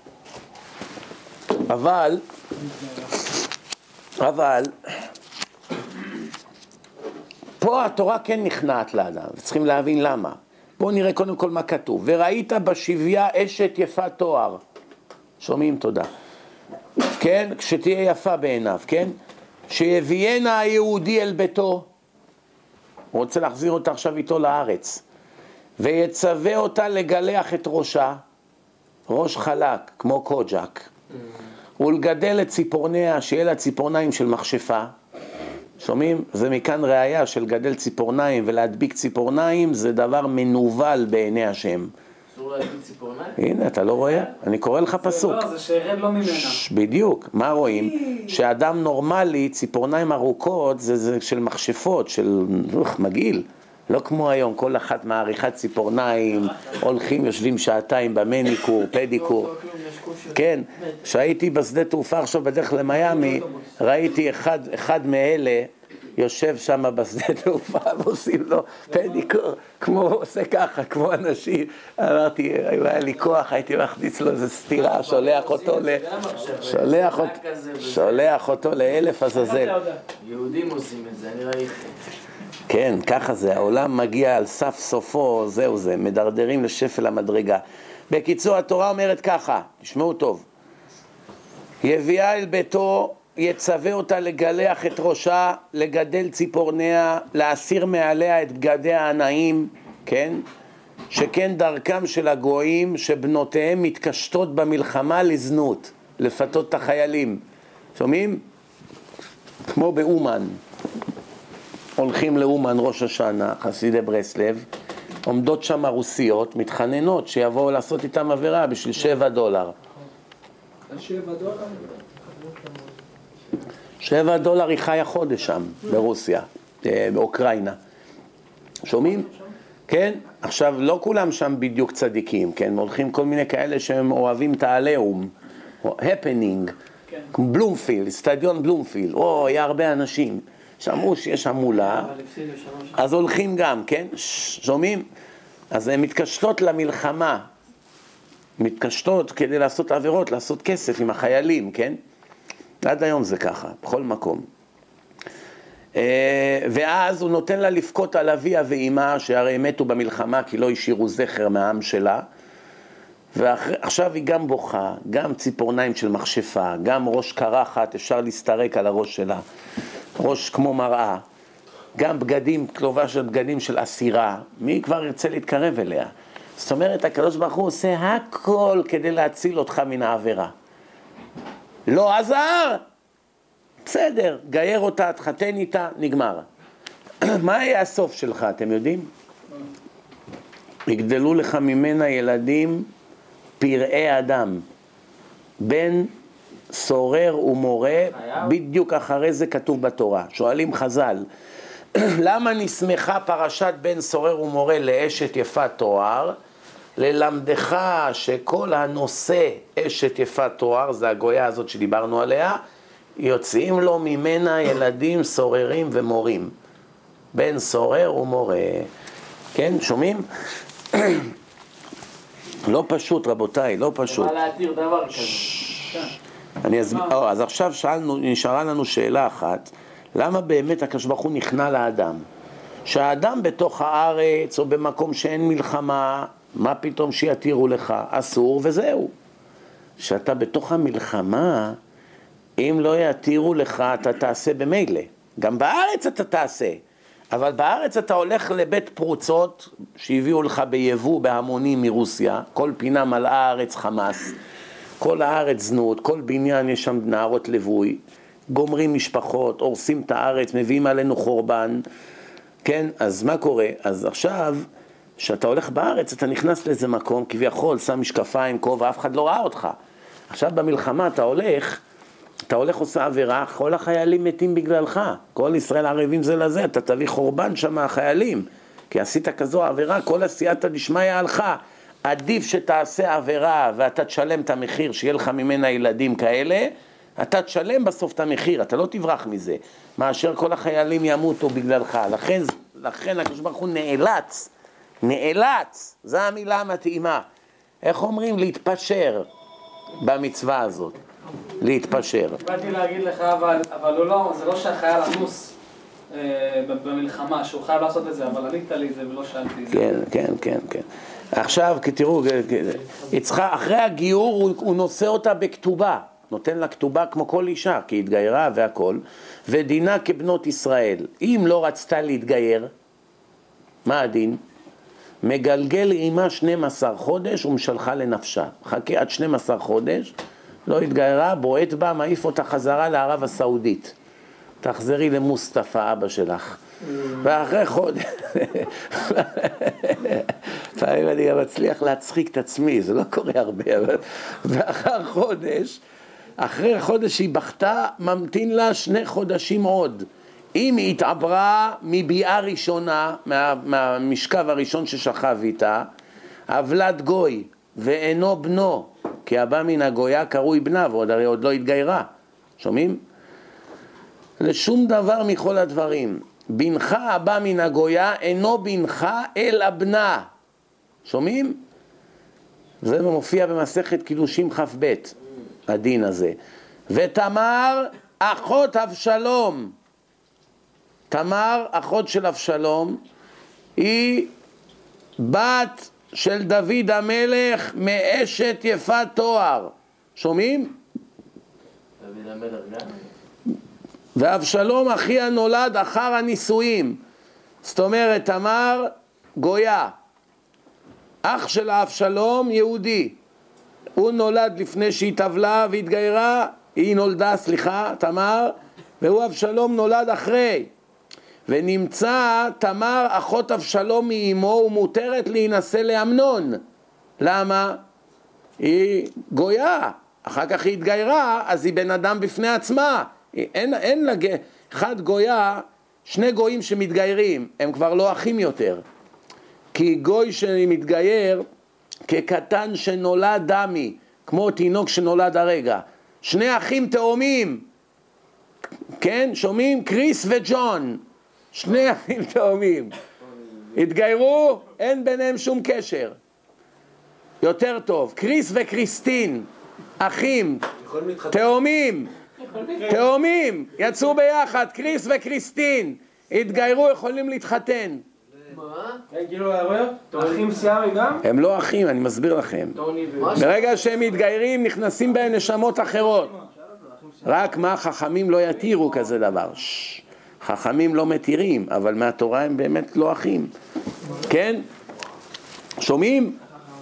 אבל, אבל, פה התורה כן נכנעת לאדם, צריכים להבין למה. בואו נראה קודם כל מה כתוב. וראית בשביה אשת יפת תואר. שומעים? תודה. כן? כשתהיה יפה בעיניו, כן? שיביאנה היהודי אל ביתו. הוא רוצה להחזיר אותה עכשיו איתו לארץ. ויצווה אותה לגלח את ראשה, ראש חלק, כמו קוג'ק. ולגדל את ציפורניה, שיהיה לה ציפורניים של מכשפה. שומעים? זה מכאן ראיה של גדל ציפורניים ולהדביק ציפורניים, זה דבר מנוול בעיני השם. אסור להדביק ציפורניים? הנה, אתה לא רואה? אני קורא לך פסוק. זה לא, זה שירד לא ממנה. בדיוק, מה רואים? שאדם נורמלי, ציפורניים ארוכות, זה, זה של מכשפות, של אוח, מגעיל. לא כמו היום, כל אחת מעריכת ציפורניים, הולכים, יושבים שעתיים במניקור, פדיקור. כן, כשהייתי בשדה תעופה עכשיו בדרך למיימי, ראיתי אחד, אחד מאלה יושב שם בשדה תעופה ועושים לו פדיקור, כמו עושה ככה, כמו אנשים. אמרתי, היה לי כוח, הייתי מכניס לו איזה סתירה, שולח אותו ל... שולח אותו, שולח אותו לאלף עזאזל. יהודים עושים את זה, אני ראיתי. כן, ככה זה, העולם מגיע על סף סופו, זהו זה, מדרדרים לשפל המדרגה. בקיצור, התורה אומרת ככה, תשמעו טוב. יביאה אל ביתו, יצווה אותה לגלח את ראשה, לגדל ציפורניה, להסיר מעליה את בגדיה הנאים, כן? שכן דרכם של הגויים שבנותיהם מתקשטות במלחמה לזנות, לפתות את החיילים. שומעים? כמו באומן. הולכים לאומן ראש השנה, חסידי ברסלב, עומדות שם רוסיות, מתחננות שיבואו לעשות איתם עבירה בשביל שבע דולר. שבע דולר? שבע דולר היא חיה חודש שם, ברוסיה, באוקראינה. שומעים? כן? עכשיו, לא כולם שם בדיוק צדיקים, כן? הולכים כל מיני כאלה שהם אוהבים את העליהום, הפנינג, בלומפילד, סטדיון בלומפילד, או, היה הרבה אנשים. שמעו שיש המולה, אז הולכים גם, כן? שומעים? אז הן מתקשטות למלחמה, מתקשטות כדי לעשות עבירות, לעשות כסף עם החיילים, כן? עד היום זה ככה, בכל מקום. ואז הוא נותן לה לפקות על אביה ואימה, שהרי מתו במלחמה כי לא השאירו זכר מהעם שלה, ועכשיו היא גם בוכה, גם ציפורניים של מכשפה, גם ראש קרחת, אפשר להסתרק על הראש שלה. ראש כמו מראה, גם בגדים, כלובה של בגדים של אסירה, מי כבר ירצה להתקרב אליה? זאת אומרת, הקדוש ברוך הוא עושה הכל כדי להציל אותך מן העבירה. לא עזר? בסדר, גייר אותה, תחתן איתה, נגמר. מה יהיה הסוף שלך, אתם יודעים? יגדלו לך ממנה ילדים פראי אדם, בן סורר ומורה, בדיוק אחרי זה כתוב בתורה. שואלים חז"ל, למה נסמכה פרשת בן סורר ומורה לאשת יפת תואר? ללמדך שכל הנושא אשת יפת תואר, זה הגויה הזאת שדיברנו עליה, יוצאים לו ממנה ילדים סוררים ומורים. בן סורר ומורה. כן, שומעים? לא פשוט רבותיי, לא פשוט. מה להתיר דבר כזה? אני אסביר, או, אז עכשיו שאלנו, נשארה לנו שאלה אחת, למה באמת הקדוש ברוך הוא נכנע לאדם? שהאדם בתוך הארץ או במקום שאין מלחמה, מה פתאום שיתירו לך? אסור וזהו. שאתה בתוך המלחמה, אם לא יתירו לך, אתה תעשה במילא. גם בארץ אתה תעשה. אבל בארץ אתה הולך לבית פרוצות שהביאו לך ביבוא בהמונים מרוסיה, כל פינה מלאה הארץ חמאס, כל הארץ זנות, כל בניין יש שם נערות לבוי, גומרים משפחות, הורסים את הארץ, מביאים עלינו חורבן, כן? אז מה קורה? אז עכשיו, כשאתה הולך בארץ, אתה נכנס לאיזה מקום, כביכול, שם משקפיים, כובע, אף אחד לא ראה אותך. עכשיו במלחמה אתה הולך, אתה הולך עושה עבירה, כל החיילים מתים בגללך, כל ישראל ערבים זה לזה, אתה תביא חורבן שם החיילים, כי עשית כזו עבירה, כל עשייתא דשמיא הלכה. עדיף שתעשה עבירה ואתה תשלם את המחיר, שיהיה לך ממנה ילדים כאלה, אתה תשלם בסוף את המחיר, אתה לא תברח מזה, מאשר כל החיילים ימותו בגללך. לכן, לכן הקדוש ברוך הוא נאלץ, נאלץ, זו המילה המתאימה. איך אומרים? להתפשר במצווה הזאת. להתפשר. באתי להגיד לך, אבל, אבל לא, לא, זה לא שהחייל אנוס אה, במלחמה, שהוא חייב לעשות את זה, אבל ענית לי את זה ולא שאלתי את זה. כן, כן, כן, כן. עכשיו, תראו, יצחק, אחרי הגיור הוא, הוא נושא אותה בכתובה, נותן לה כתובה כמו כל אישה, כי התגיירה והכל, ודינה כבנות ישראל. אם לא רצתה להתגייר, מה הדין? מגלגל עימה שנים עשר חודש ומשלחה לנפשה. חכה עד שנים עשר חודש, לא התגיירה, בועט בה, מעיף אותה חזרה לערב הסעודית. תחזרי למוסטפא, אבא שלך. ואחרי חודש, פעמים אני גם מצליח להצחיק את עצמי, זה לא קורה הרבה, אבל ואחרי חודש, אחרי חודש היא בכתה, ממתין לה שני חודשים עוד. אם היא התעברה מביאה ראשונה, מה, מהמשכב הראשון ששכב איתה, אבלת גוי, ואינו בנו, כי הבא מן הגויה קרוי בנה, ועוד הרי עוד לא התגיירה. שומעים? לשום דבר מכל הדברים. בנך הבא מן הגויה אינו בנך אלא בנה. שומעים? זה מופיע במסכת קידושים כ"ב, הדין הזה. ותמר אחות אבשלום. תמר אחות של אבשלום היא בת של דוד המלך מאשת יפת תואר. שומעים? דוד המלך גם? ואבשלום אחיה נולד אחר הנישואים. זאת אומרת, תמר גויה. אח של אבשלום יהודי. הוא נולד לפני שהיא טבלה והתגיירה, היא נולדה, סליחה, תמר, והוא אבשלום נולד אחרי. ונמצא תמר אחות אבשלום מאמו ומותרת להינשא לאמנון. למה? היא גויה. אחר כך היא התגיירה, אז היא בן אדם בפני עצמה. אין, אין לה, אחד גויה, שני גויים שמתגיירים, הם כבר לא אחים יותר. כי גוי שמתגייר כקטן שנולד דמי, כמו תינוק שנולד הרגע. שני אחים תאומים, כן, שומעים? קריס וג'ון, שני אחים תאומים. התגיירו, אין ביניהם שום קשר. יותר טוב, קריס וקריסטין, אחים, תאומים. תאומים, יצאו ביחד, קריס וקריסטין, התגיירו, יכולים להתחתן. מה? כאילו, אחים סיאמי גם? הם לא אחים, אני מסביר לכם. ברגע שהם מתגיירים, נכנסים בהם נשמות אחרות. רק מה, חכמים לא יתירו כזה דבר. חכמים לא מתירים, אבל מהתורה הם באמת לא אחים. כן? שומעים?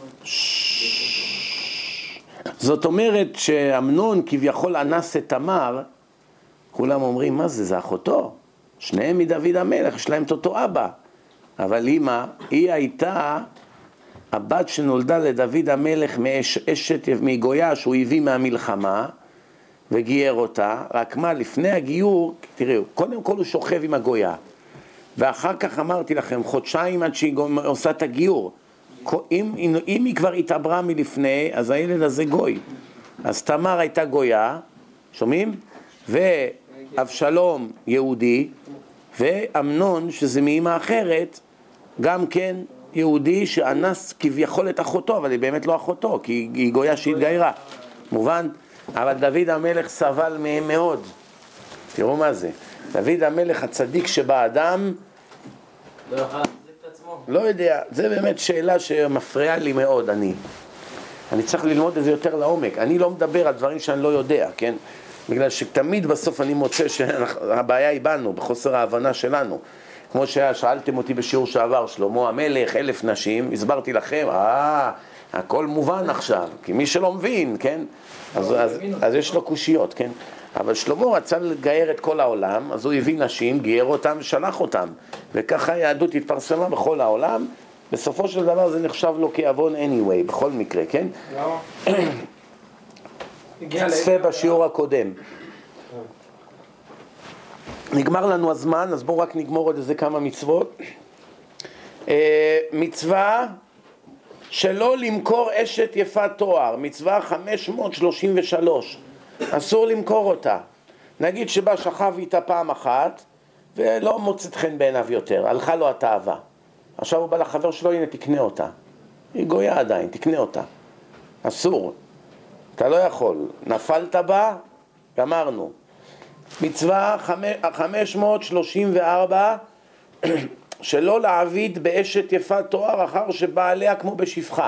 זאת אומרת שאמנון כביכול אנס את תמר, כולם אומרים, מה זה? זה אחותו. שניהם מדוד המלך, יש להם את אותו אבא. אבל אמא, היא הייתה הבת שנולדה לדוד המלך מאשת מגויה שהוא הביא מהמלחמה וגייר אותה. רק מה, לפני הגיור, תראו, קודם כל הוא שוכב עם הגויה. ואחר כך אמרתי לכם, חודשיים עד שהיא עושה את הגיור. אם, אם היא כבר התעברה מלפני, אז הילד הזה גוי. אז תמר הייתה גויה, שומעים? ואבשלום יהודי, ואמנון, שזה מאמא אחרת, גם כן יהודי שאנס כביכול את אחותו, אבל היא באמת לא אחותו, כי היא גויה שהתגיירה. מובן? אבל דוד המלך סבל מהם מאוד. תראו מה זה. דוד המלך הצדיק שבאדם, לא יוכל להחזיק את עצמו. לא יודע, זה באמת שאלה שמפריעה לי מאוד, אני. אני צריך ללמוד את זה יותר לעומק. אני לא מדבר על דברים שאני לא יודע, כן? בגלל שתמיד בסוף אני מוצא שהבעיה היא בנו, בחוסר ההבנה שלנו. כמו ששאלתם אותי בשיעור שעבר, שלמה המלך, אלף נשים, הסברתי לכם, אה, הכל מובן עכשיו, כי מי שלא מבין, כן? אז, אז, אז יש לו קושיות, כן? אבל שלמה רצה לגייר את כל העולם, אז הוא הביא נשים, גייר אותם ושלח אותם. וככה היהדות התפרסמה בכל העולם, בסופו של דבר זה נחשב לו כעוון anyway, בכל מקרה, כן? צפה בשיעור הקודם. נגמר לנו הזמן, אז בואו רק נגמור עוד איזה כמה מצוות. מצווה שלא למכור אשת יפת תואר, מצווה חמש מאות שלושים ושלוש, אסור למכור אותה. נגיד שבא שכב איתה פעם אחת ולא מוצאת חן בעיניו יותר, הלכה לו התאווה. עכשיו הוא בא לחבר שלו, הנה תקנה אותה, היא גויה עדיין, תקנה אותה. אסור, אתה לא יכול, נפלת בה, גמרנו. מצווה חמש מאות שלושים וארבע, שלא להעביד באשת יפת תואר אחר שבא עליה כמו בשפחה.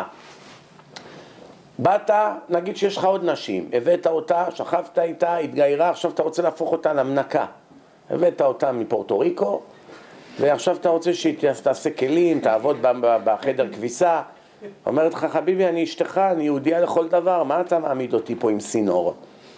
באת, נגיד שיש לך עוד נשים, הבאת אותה, שכבת איתה, התגיירה, עכשיו אתה רוצה להפוך אותה למנקה. הבאת אותה מפורטו ריקו, ועכשיו אתה רוצה שהיא תעשה כלים, תעבוד בחדר כביסה. אומרת לך, חביבי, אני אשתך, אני יהודיה לכל דבר, מה אתה מעמיד אותי פה עם סינור?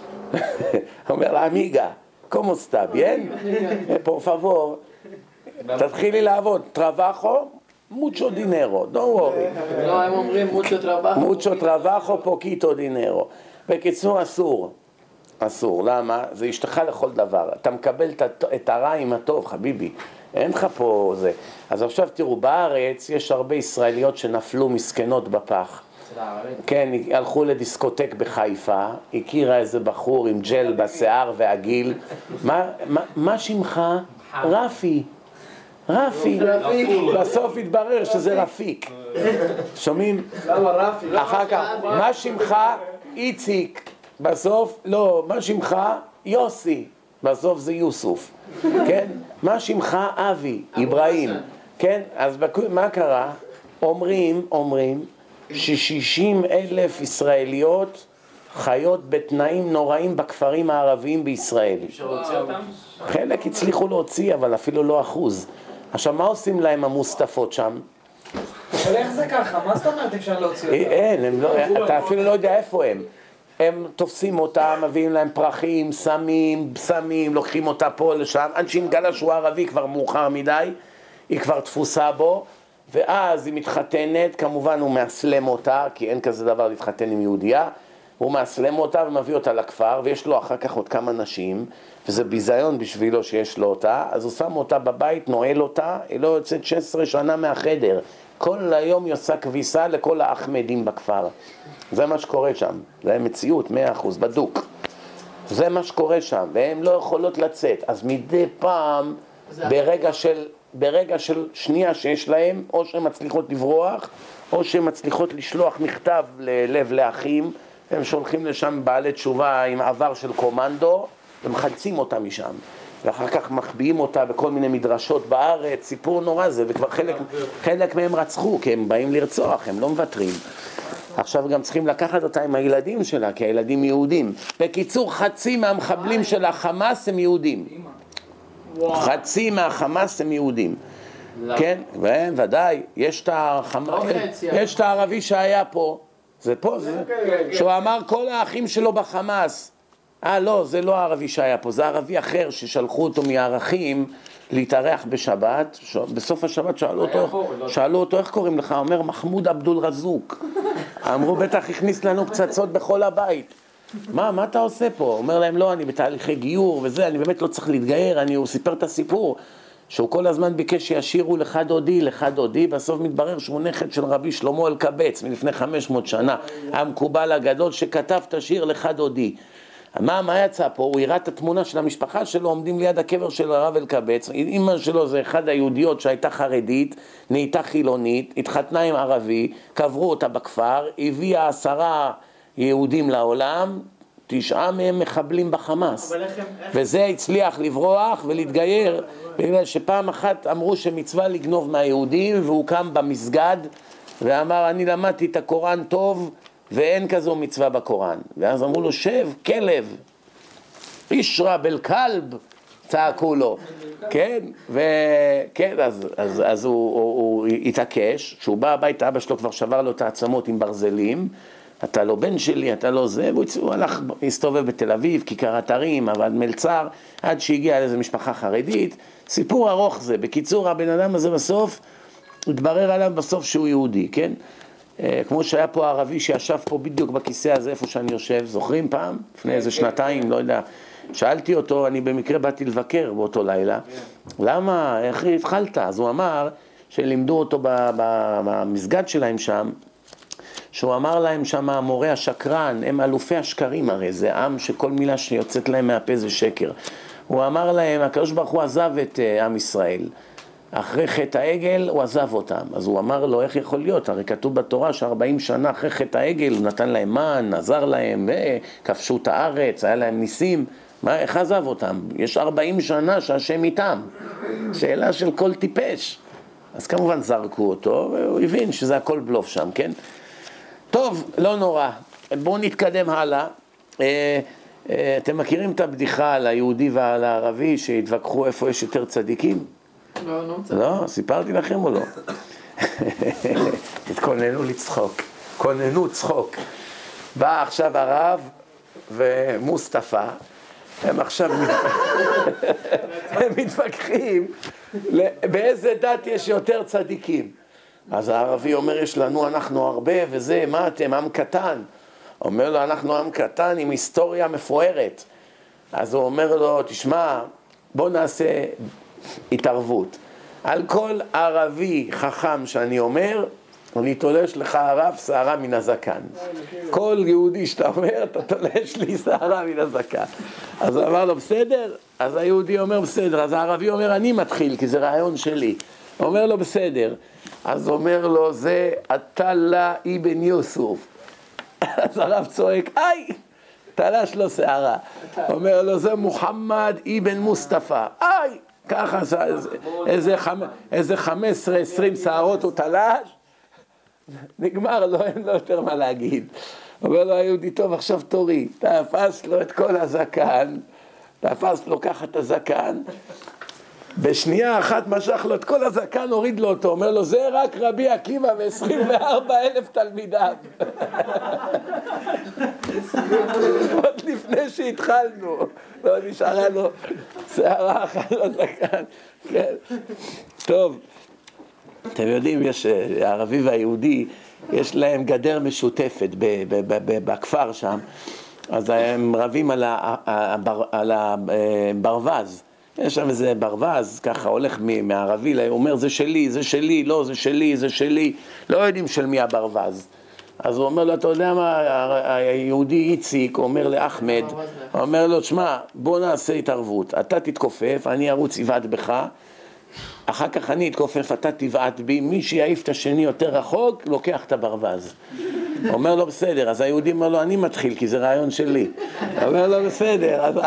אומר לה, אמיגה, כמו סטה, bien? por favor, תתחילי לעבוד, trabajo, mucho dinero, don't worry. לא, הם אומרים mucho trabajo. mucho trabajo, poquito dinero. בקיצור, אסור. אסור, למה? זה אשתך לכל דבר. אתה מקבל את הרע עם הטוב, חביבי. אין לך פה זה. אז עכשיו תראו, בארץ יש הרבה ישראליות שנפלו מסכנות בפח. כן, הלכו לדיסקוטק בחיפה, הכירה איזה בחור עם ג'ל בשיער והגיל. מה, מה, מה שמך? רפי. רפי. בסוף התברר שזה רפיק. שומעים? אחר כך, מה שמך? איציק. בסוף, לא, מה שמך? יוסי. בסוף זה יוסוף. כן? מה שמך? אבי, אברהים. כן? אז מה קרה? אומרים, אומרים, ש-שישים אלף ישראליות חיות בתנאים נוראים בכפרים הערביים בישראל. חלק הצליחו להוציא, אבל אפילו לא אחוז. עכשיו, מה עושים להם המוסטפות שם? אבל איך זה ככה? מה זאת אומרת אפשר להוציא אותם? אין, אתה אפילו לא יודע איפה הם. הם תופסים אותם, מביאים להם פרחים, סמים, בסמים, לוקחים אותה פה לשם. עד שהתגלה שהוא ערבי כבר מאוחר מדי, היא כבר תפוסה בו. ואז היא מתחתנת, כמובן הוא מאסלם אותה, כי אין כזה דבר להתחתן עם יהודייה, הוא מאסלם אותה ומביא אותה לכפר, ויש לו אחר כך עוד כמה נשים, וזה ביזיון בשבילו שיש לו אותה, אז הוא שם אותה בבית, נועל אותה, היא לא יוצאת שש עשרה שנה מהחדר, כל היום היא עושה כביסה לכל האחמדים בכפר. זה מה שקורה שם, זה מציאות, מאה אחוז, בדוק. זה מה שקורה שם, והן לא יכולות לצאת, אז מדי פעם, ברגע של... ברגע של שנייה שיש להם, או שהן מצליחות לברוח, או שהן מצליחות לשלוח מכתב ללב לאחים, הם שולחים לשם בעלי תשובה עם עבר של קומנדו, ומחלצים אותה משם. ואחר כך מחביאים אותה בכל מיני מדרשות בארץ, סיפור נורא זה, וכבר חלק, חלק מהם רצחו, כי הם באים לרצוח, הם לא מוותרים. עכשיו גם צריכים לקחת אותה עם הילדים שלה, כי הילדים יהודים. בקיצור, חצי מהמחבלים של החמאס הם יהודים. חצי מהחמאס הם יהודים. כן, ודאי, יש את החמאס, יש את הערבי שהיה פה, זה פה, זה, שהוא אמר כל האחים שלו בחמאס. אה לא, זה לא הערבי שהיה פה, זה ערבי אחר ששלחו אותו מהערכים להתארח בשבת. בסוף השבת שאלו אותו, שאלו אותו איך קוראים לך? אומר מחמוד אבדול רזוק. אמרו בטח הכניס לנו פצצות בכל הבית. מה, מה אתה עושה פה? אומר להם, לא, אני בתהליכי גיור וזה, אני באמת לא צריך להתגייר, אני, הוא סיפר את הסיפור, שהוא כל הזמן ביקש שישירו לך דודי, לך דודי, בסוף מתברר שהוא נכד של רבי שלמה אלקבץ, מלפני חמש מאות שנה, המקובל הגדול שכתב את השיר לך דודי. מה, מה יצא פה? הוא הראה את התמונה של המשפחה שלו, עומדים ליד הקבר של הרב אלקבץ, אמא שלו זה אחד היהודיות שהייתה חרדית, נהייתה חילונית, התחתנה עם ערבי, קברו אותה בכפר, הביאה עשרה יהודים לעולם, תשעה מהם מחבלים בחמאס. וזה הצליח לברוח ולהתגייר, בגלל שפעם אחת אמרו שמצווה לגנוב מהיהודים, והוא קם במסגד ואמר, אני למדתי את הקוראן טוב, ואין כזו מצווה בקוראן. ואז אמרו לו, שב, כלב, אישרה בלכלב, צעקו לו, כן, וכן, אז, אז, אז הוא, הוא, הוא התעקש, כשהוא בא הביתה, אבא שלו כבר שבר לו את העצמות עם ברזלים, אתה לא בן שלי, אתה לא זה, והוא הלך, הסתובב בתל אביב, כיכר אתרים, עבד מלצר, עד שהגיע לאיזו משפחה חרדית, סיפור ארוך זה, בקיצור, הבן אדם הזה בסוף, התברר עליו בסוף שהוא יהודי, כן? כמו שהיה פה הערבי שישב פה בדיוק בכיסא הזה, איפה שאני יושב, זוכרים פעם? לפני איזה שנתיים, לא יודע, שאלתי אותו, אני במקרה באתי לבקר באותו לילה, למה, איך התחלת? אז הוא אמר שלימדו אותו במסגד שלהם שם, שהוא אמר להם שם, המורה השקרן, הם אלופי השקרים הרי, זה עם שכל מילה שיוצאת להם מהפה זה שקר. הוא אמר להם, הקדוש ברוך הוא עזב את עם ישראל, אחרי חטא העגל הוא עזב אותם. אז הוא אמר לו, איך יכול להיות? הרי כתוב בתורה ש-ארבעים שנה אחרי חטא העגל הוא נתן להם מן, עזר להם, כבשו את הארץ, היה להם ניסים. מה, איך עזב אותם? יש ארבעים שנה שהשם איתם. שאלה של כל טיפש. אז כמובן זרקו אותו, והוא הבין שזה הכל בלוף שם, כן? טוב, לא נורא. בואו נתקדם הלאה. אה, אה, אתם מכירים את הבדיחה על היהודי ועל הערבי שהתווכחו איפה יש יותר צדיקים? לא, לא. לא, סיפרתי לכם או לא? תתכוננו לצחוק, כוננו צחוק. בא עכשיו הרב ומוסטפא, הם עכשיו הם מתווכחים באיזה דת יש יותר צדיקים. אז הערבי אומר, יש לנו, אנחנו הרבה, וזה, מה אתם, עם קטן? אומר לו, אנחנו עם קטן עם היסטוריה מפוארת. אז הוא אומר לו, תשמע, בוא נעשה התערבות. על כל ערבי חכם שאני אומר, אני תולש לך הרב שערה מן הזקן. כל יהודי שאתה אומר, אתה תולש לי שערה מן הזקן. אז הוא אמר לו, בסדר? אז היהודי אומר, בסדר. אז הערבי אומר, אני מתחיל, כי זה רעיון שלי. הוא אומר לו, בסדר. אז אומר לו, זה עטלה אבן יוסוף. אז הרב צועק, איי! תלש לו שערה. אומר לו, זה מוחמד אבן מוסטפא. איי! ככה, איזה חמש עשרה עשרים שערות הוא תלש, נגמר, לא, אין לו יותר מה להגיד. אומר לו היהודי, טוב, עכשיו תורי, תפס לו את כל הזקן, תפס לו ככה את הזקן, בשנייה אחת משך לו את כל הזקן, הוריד לו אותו, אומר לו, זה רק רבי עקיבא ו-עשרים וארבעה אלף תלמידיו. עוד לפני שהתחלנו, לא נשארה לו שערה אחת לזקן. כן. טוב, אתם יודעים, יש הערבי והיהודי, יש להם גדר משותפת בכפר שם, אז הם רבים על הברווז. יש שם איזה ברווז, ככה הולך מהערבי, הוא אומר, זה שלי, זה שלי, לא, זה שלי, זה שלי, לא יודעים של מי הברווז. אז הוא אומר לו, אתה יודע מה, היהודי איציק אומר לאחמד, הוא אומר לו, תשמע, בוא נעשה התערבות, אתה תתכופף, אני ארוץ יבעט בך, אחר כך אני אתכופף, אתה תבעט בי, מי שיעיף את השני יותר רחוק, לוקח את הברווז. הוא אומר לו, בסדר, אז היהודי אומר לו, אני מתחיל, כי זה רעיון שלי. הוא אומר לו, בסדר, אז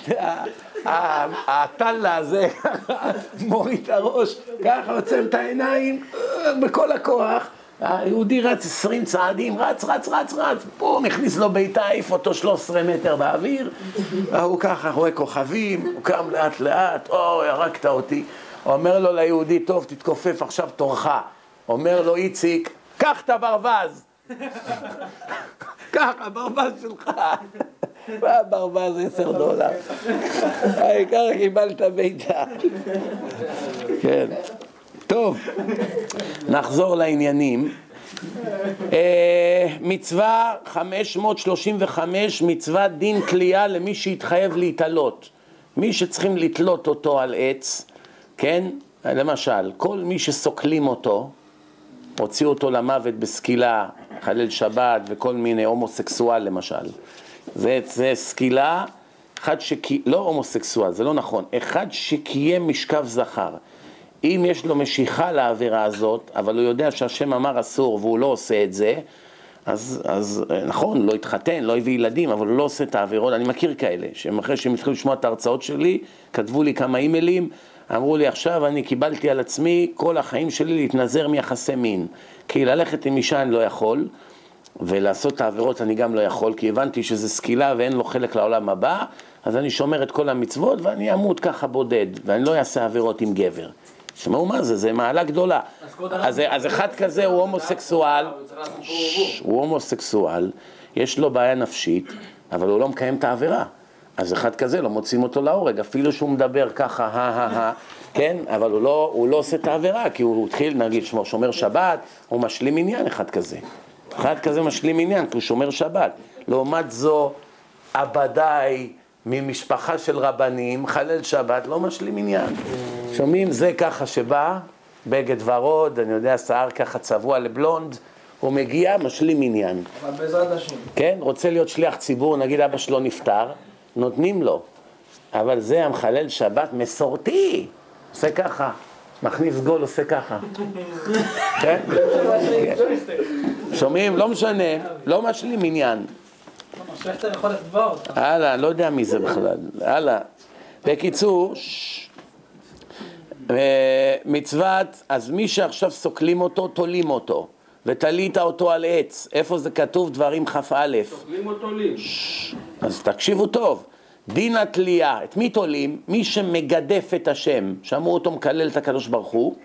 הטלה הזה מוריד את הראש, ככה עוצם את העיניים בכל הכוח, היהודי רץ עשרים צעדים, רץ, רץ, רץ, רץ, פה נכניס לו ביתה, העיף אותו שלושה עשר מטר באוויר, הוא ככה רואה כוכבים, הוא קם לאט לאט, או, ירקת אותי, אומר לו ליהודי, טוב, תתכופף עכשיו תורך, אומר לו איציק, קח את הברווז, קח, הברווז שלך, והברווז עשר דולר, העיקר קיבלת ביתה. כן, טוב, נחזור לעניינים. מצווה חמש מאות שלושים וחמש, מצווה דין כליאה למי שהתחייב להתעלות. מי שצריכים לתלות אותו על עץ, כן? למשל, כל מי שסוקלים אותו, הוציאו אותו למוות בסקילה, חלל שבת וכל מיני הומוסקסואל למשל. זה, זה סקילה, אחד שקי... לא הומוסקסואל, זה לא נכון, אחד שקיים משכב זכר. אם יש לו משיכה לעבירה הזאת, אבל הוא יודע שהשם אמר אסור והוא לא עושה את זה, אז, אז נכון, לא התחתן, לא הביא ילדים, אבל הוא לא עושה את העבירות. אני מכיר כאלה, שהם אחרי שהם התחילו לשמוע את ההרצאות שלי, כתבו לי כמה אימיילים, אמרו לי, עכשיו אני קיבלתי על עצמי כל החיים שלי להתנזר מיחסי מין. כי ללכת עם אישה אני לא יכול, ולעשות את העבירות אני גם לא יכול, כי הבנתי שזה סקילה ואין לו חלק לעולם הבא, אז אני שומר את כל המצוות ואני אמות ככה בודד, ואני לא אעשה עבירות עם גבר. שמעו מה זה, זה מעלה גדולה. אז, אז אחד כזה הוא הומוסקסואל, הוא הומוסקסואל, יש לו בעיה נפשית, אבל הוא לא מקיים את העבירה. אז אחד כזה לא מוצאים אותו להורג, אפילו שהוא מדבר ככה, הא הא הא, כן? אבל הוא לא, הוא לא עושה את העבירה, כי הוא התחיל, נגיד, שומר שבת, הוא משלים עניין אחד כזה. אחד כזה משלים עניין, כי הוא שומר שבת. לעומת זו, עבדיי ממשפחה של רבנים, חלל שבת, לא משלים עניין. שומעים? זה ככה שבא, בגד ורוד, אני יודע, שיער ככה צבוע לבלונד, הוא מגיע, משלים עניין. אבל בעזרת השם. כן? רוצה להיות שליח ציבור, נגיד אבא שלו נפטר, נותנים לו. אבל זה המחלל שבת מסורתי. עושה ככה. מכניס גול, עושה ככה. כן? שומעים? לא משנה, לא משלים עניין. שכתר יכול לתבוע אותה. הלאה, לא יודע מי זה בכלל. הלאה. בקיצור, מצוות, אז מי שעכשיו סוקלים אותו, תולים אותו. ותלית אותו על עץ. איפה זה כתוב? דברים כף א'. סוקלים או תולים? אז תקשיבו טוב. דין התלייה, את מי תולים? מי שמגדף את השם, שאמרו אותו מקלל את הקדוש ברוך הוא,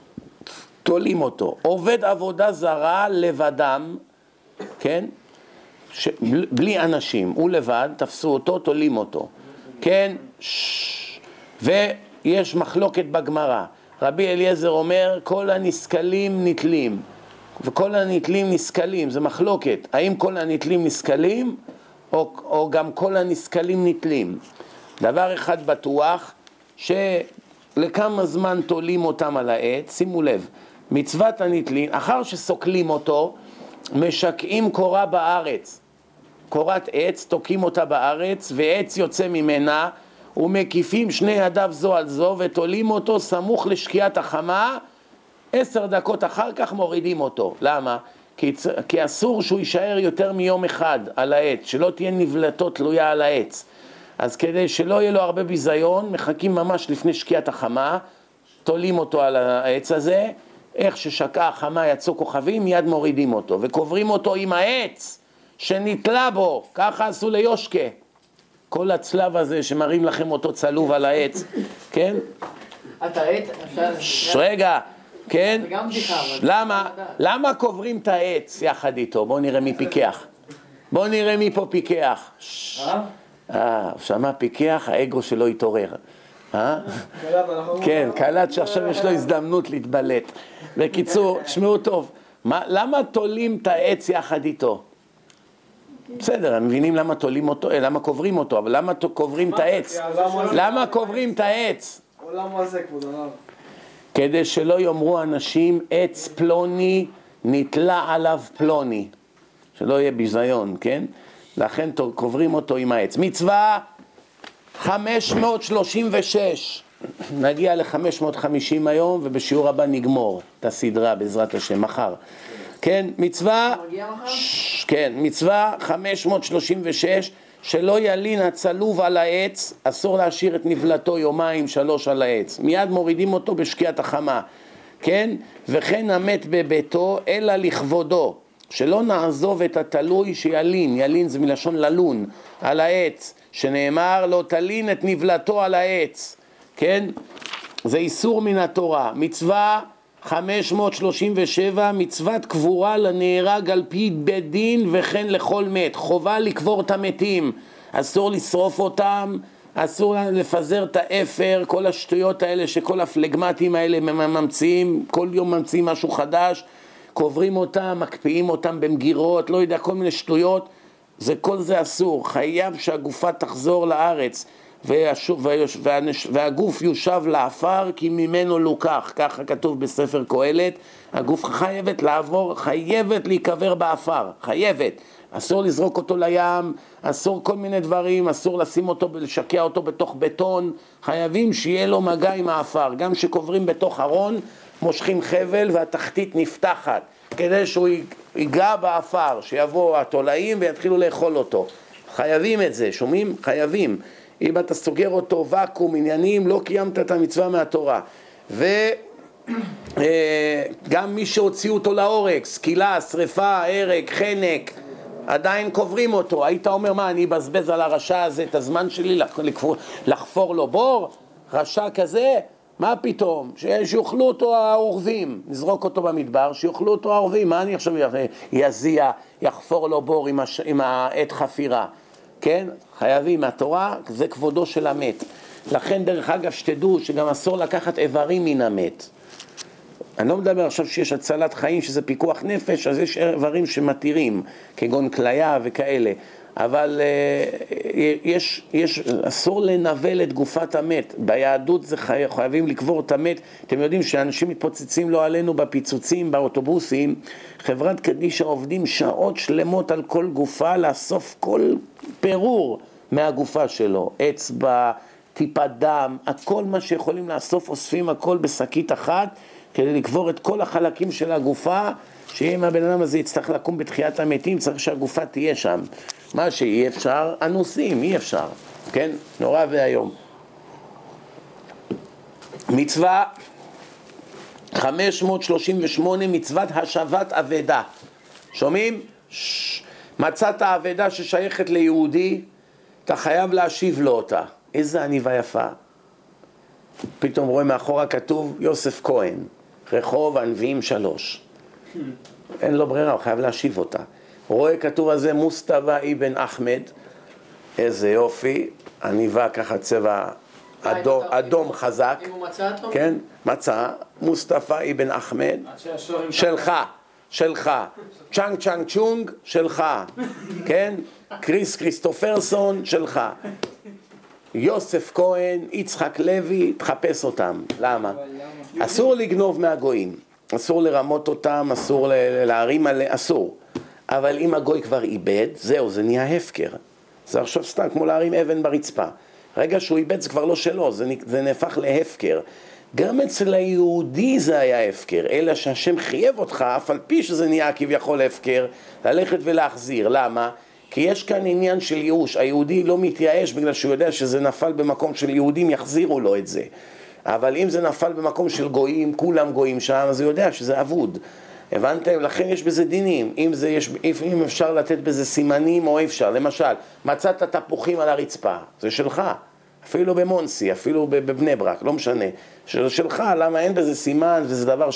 תולים אותו. עובד עבודה זרה לבדם, כן? ש... בלי אנשים, הוא לבד, תפסו אותו, תולים אותו. כן? ש... ויש מחלוקת בגמרא. רבי אליעזר אומר, כל הנסקלים נתלים. וכל הנתלים נסקלים, זה מחלוקת. האם כל הנתלים נסקלים, או, או גם כל הנסקלים נתלים? דבר אחד בטוח, שלכמה זמן תולים אותם על העץ, שימו לב, מצוות הנתלים, אחר שסוקלים אותו, משקעים קורה בארץ. קורת עץ, תוקים אותה בארץ, ועץ יוצא ממנה, ומקיפים שני ידיו זו על זו, ותולים אותו סמוך לשקיעת החמה, עשר דקות אחר כך מורידים אותו. למה? כי, כי אסור שהוא יישאר יותר מיום אחד על העץ, שלא תהיה נבלתו תלויה על העץ. אז כדי שלא יהיה לו הרבה ביזיון, מחכים ממש לפני שקיעת החמה, תולים אותו על העץ הזה, איך ששקעה החמה יצאו כוכבים, מיד מורידים אותו, וקוברים אותו עם העץ שנתלה בו, ככה עשו ליושקה. כל הצלב הזה שמראים לכם אותו צלוב על העץ, כן? את העץ, אפשר... רגע, כן? זה גם בדיחה, אבל... למה? למה קוברים את העץ יחד איתו? בואו נראה מי פיקח. בואו נראה מי פה פיקח. אה? אה, שמע פיקח, האגו שלו יתעורר. אה? כן, קלט שעכשיו יש לו הזדמנות להתבלט. בקיצור, תשמעו טוב, למה תולים את העץ יחד איתו? בסדר, הם מבינים למה תולים אותו, למה קוברים אותו, אבל למה קוברים את העץ? למה קוברים את העץ? עולם הזה, כבוד הרב. כדי שלא יאמרו אנשים, עץ פלוני נתלה עליו פלוני. שלא יהיה ביזיון, כן? לכן קוברים אותו עם העץ. מצווה חמש מאות שלושים ושש. נגיע ל-חמש מאות וחמישים היום, ובשיעור הבא נגמור את הסדרה בעזרת השם, מחר. כן, מצווה, ש- כן, מצווה חמש מאות שלושים ושש, שלא ילין הצלוב על העץ, אסור להשאיר את נבלתו יומיים שלוש על העץ, מיד מורידים אותו בשקיעת החמה, כן? וכן המת בביתו, אלא לכבודו, שלא נעזוב את התלוי שילין, ילין זה מלשון ללון, על העץ, שנאמר לא תלין את נבלתו על העץ, כן? זה איסור מן התורה. מצווה חמש מאות שלושים ושבע, מצוות קבורה לנהרג על פי בית דין וכן לכל מת. חובה לקבור את המתים, אסור לשרוף אותם, אסור לפזר את האפר, כל השטויות האלה שכל הפלגמטים האלה ממציאים, כל יום ממציאים משהו חדש, קוברים אותם, מקפיאים אותם במגירות, לא יודע, כל מיני שטויות, זה כל זה אסור. חייב שהגופה תחזור לארץ, והגוף יושב לאפר כי ממנו לוקח, ככה כתוב בספר קהלת. הגוף חייבת לעבור, חייבת להיקבר באפר, חייבת. אסור לזרוק אותו לים, אסור כל מיני דברים, אסור לשים אותו, לשקע אותו בתוך בטון, חייבים שיהיה לו מגע עם האפר. גם שקוברים בתוך ארון, מושכים חבל והתחתית נפתחת, כדי שהוא ייגע באפר, שיבוא התולעים ויתחילו לאכול אותו. חייבים את זה, שומעים? חייבים. אם אתה סוגר אותו וקום עניינים, לא קיימת את המצווה מהתורה. וגם מי שהוציאו אותו להורג, סקילה, שריפה, הרג, חנק, עדיין קוברים אותו. היית אומר, מה, אני אבזבז על הרשע הזה את הזמן שלי לחפור, לחפור לו בור? רשע כזה? מה פתאום? שיוכלו אותו העורבים, נזרוק אותו במדבר, שיוכלו אותו העורבים. מה אני עכשיו יזיע, יחפור לו בור עם, הש... עם העת חפירה? כן? חייבים, התורה זה כבודו של המת. לכן דרך אגב שתדעו שגם אסור לקחת איברים מן המת. אני לא מדבר עכשיו שיש הצלת חיים, שזה פיקוח נפש, אז יש איברים שמתירים, כגון כליה וכאלה. אבל uh, יש, יש, אסור לנבל את גופת המת. ביהדות זה חי, חייבים לקבור את המת. אתם יודעים שאנשים מתפוצצים לא עלינו בפיצוצים, באוטובוסים. חברת קדישא עובדים שעות שלמות על כל גופה, לאסוף כל פירור מהגופה שלו. אצבע, טיפת דם, הכל מה שיכולים לאסוף, אוספים הכל בשקית אחת, כדי לקבור את כל החלקים של הגופה, שאם הבן אדם הזה יצטרך לקום בתחיית המתים, צריך שהגופה תהיה שם. מה שאי אפשר, אנוסים, אי אפשר. כן? נורא והיום. מצווה חמש מאות שלושים ושמונה, מצוות השבת אבדה. שומעים? ש... מצאת האבדה ששייכת ליהודי, אתה חייב להשיב לו אותה. איזה עניבה יפה. פתאום רואה מאחורה כתוב יוסף כהן, רחוב הנביאים שלוש. אין לו ברירה, הוא חייב להשיב אותה. רואה כתוב הזה מוסטפא אבן אחמד, איזה יופי, עניבה ככה צבע אדום, אדום חזק. אם הוא מצא אותו? כן, מצא, מוסטפא אבן אחמד, שלך, שלך. צ'אנג צ'אנג צ'ונג, שלך. כן? קריס קריסטופרסון, שלך. יוסף כהן, יצחק לוי, תחפש אותם. למה? אסור לגנוב מהגויים, אסור לרמות אותם, אסור להרים עליהם, אסור. אבל אם הגוי כבר איבד, זהו, זה נהיה הפקר. זה עכשיו סתם כמו להרים אבן ברצפה. רגע שהוא איבד זה כבר לא שלו, זה, זה נהפך להפקר. גם אצל היהודי זה היה הפקר, אלא שהשם חייב אותך, אף על פי שזה נהיה כביכול הפקר, ללכת ולהחזיר. למה? כי יש כאן עניין של ייאוש. היהודי לא מתייאש בגלל שהוא יודע שזה נפל במקום של יהודים, יחזירו לו את זה. אבל אם זה נפל במקום של גויים, כולם גויים שם, אז הוא יודע שזה אבוד. הבנתם? לכן יש בזה דינים. אם, זה יש, אם אפשר לתת בזה סימנים או אפשר. למשל, מצאת תפוחים על הרצפה, זה שלך. אפילו במונסי, אפילו בבני ברק, לא משנה. זה שלך, למה אין בזה סימן, וזה דבר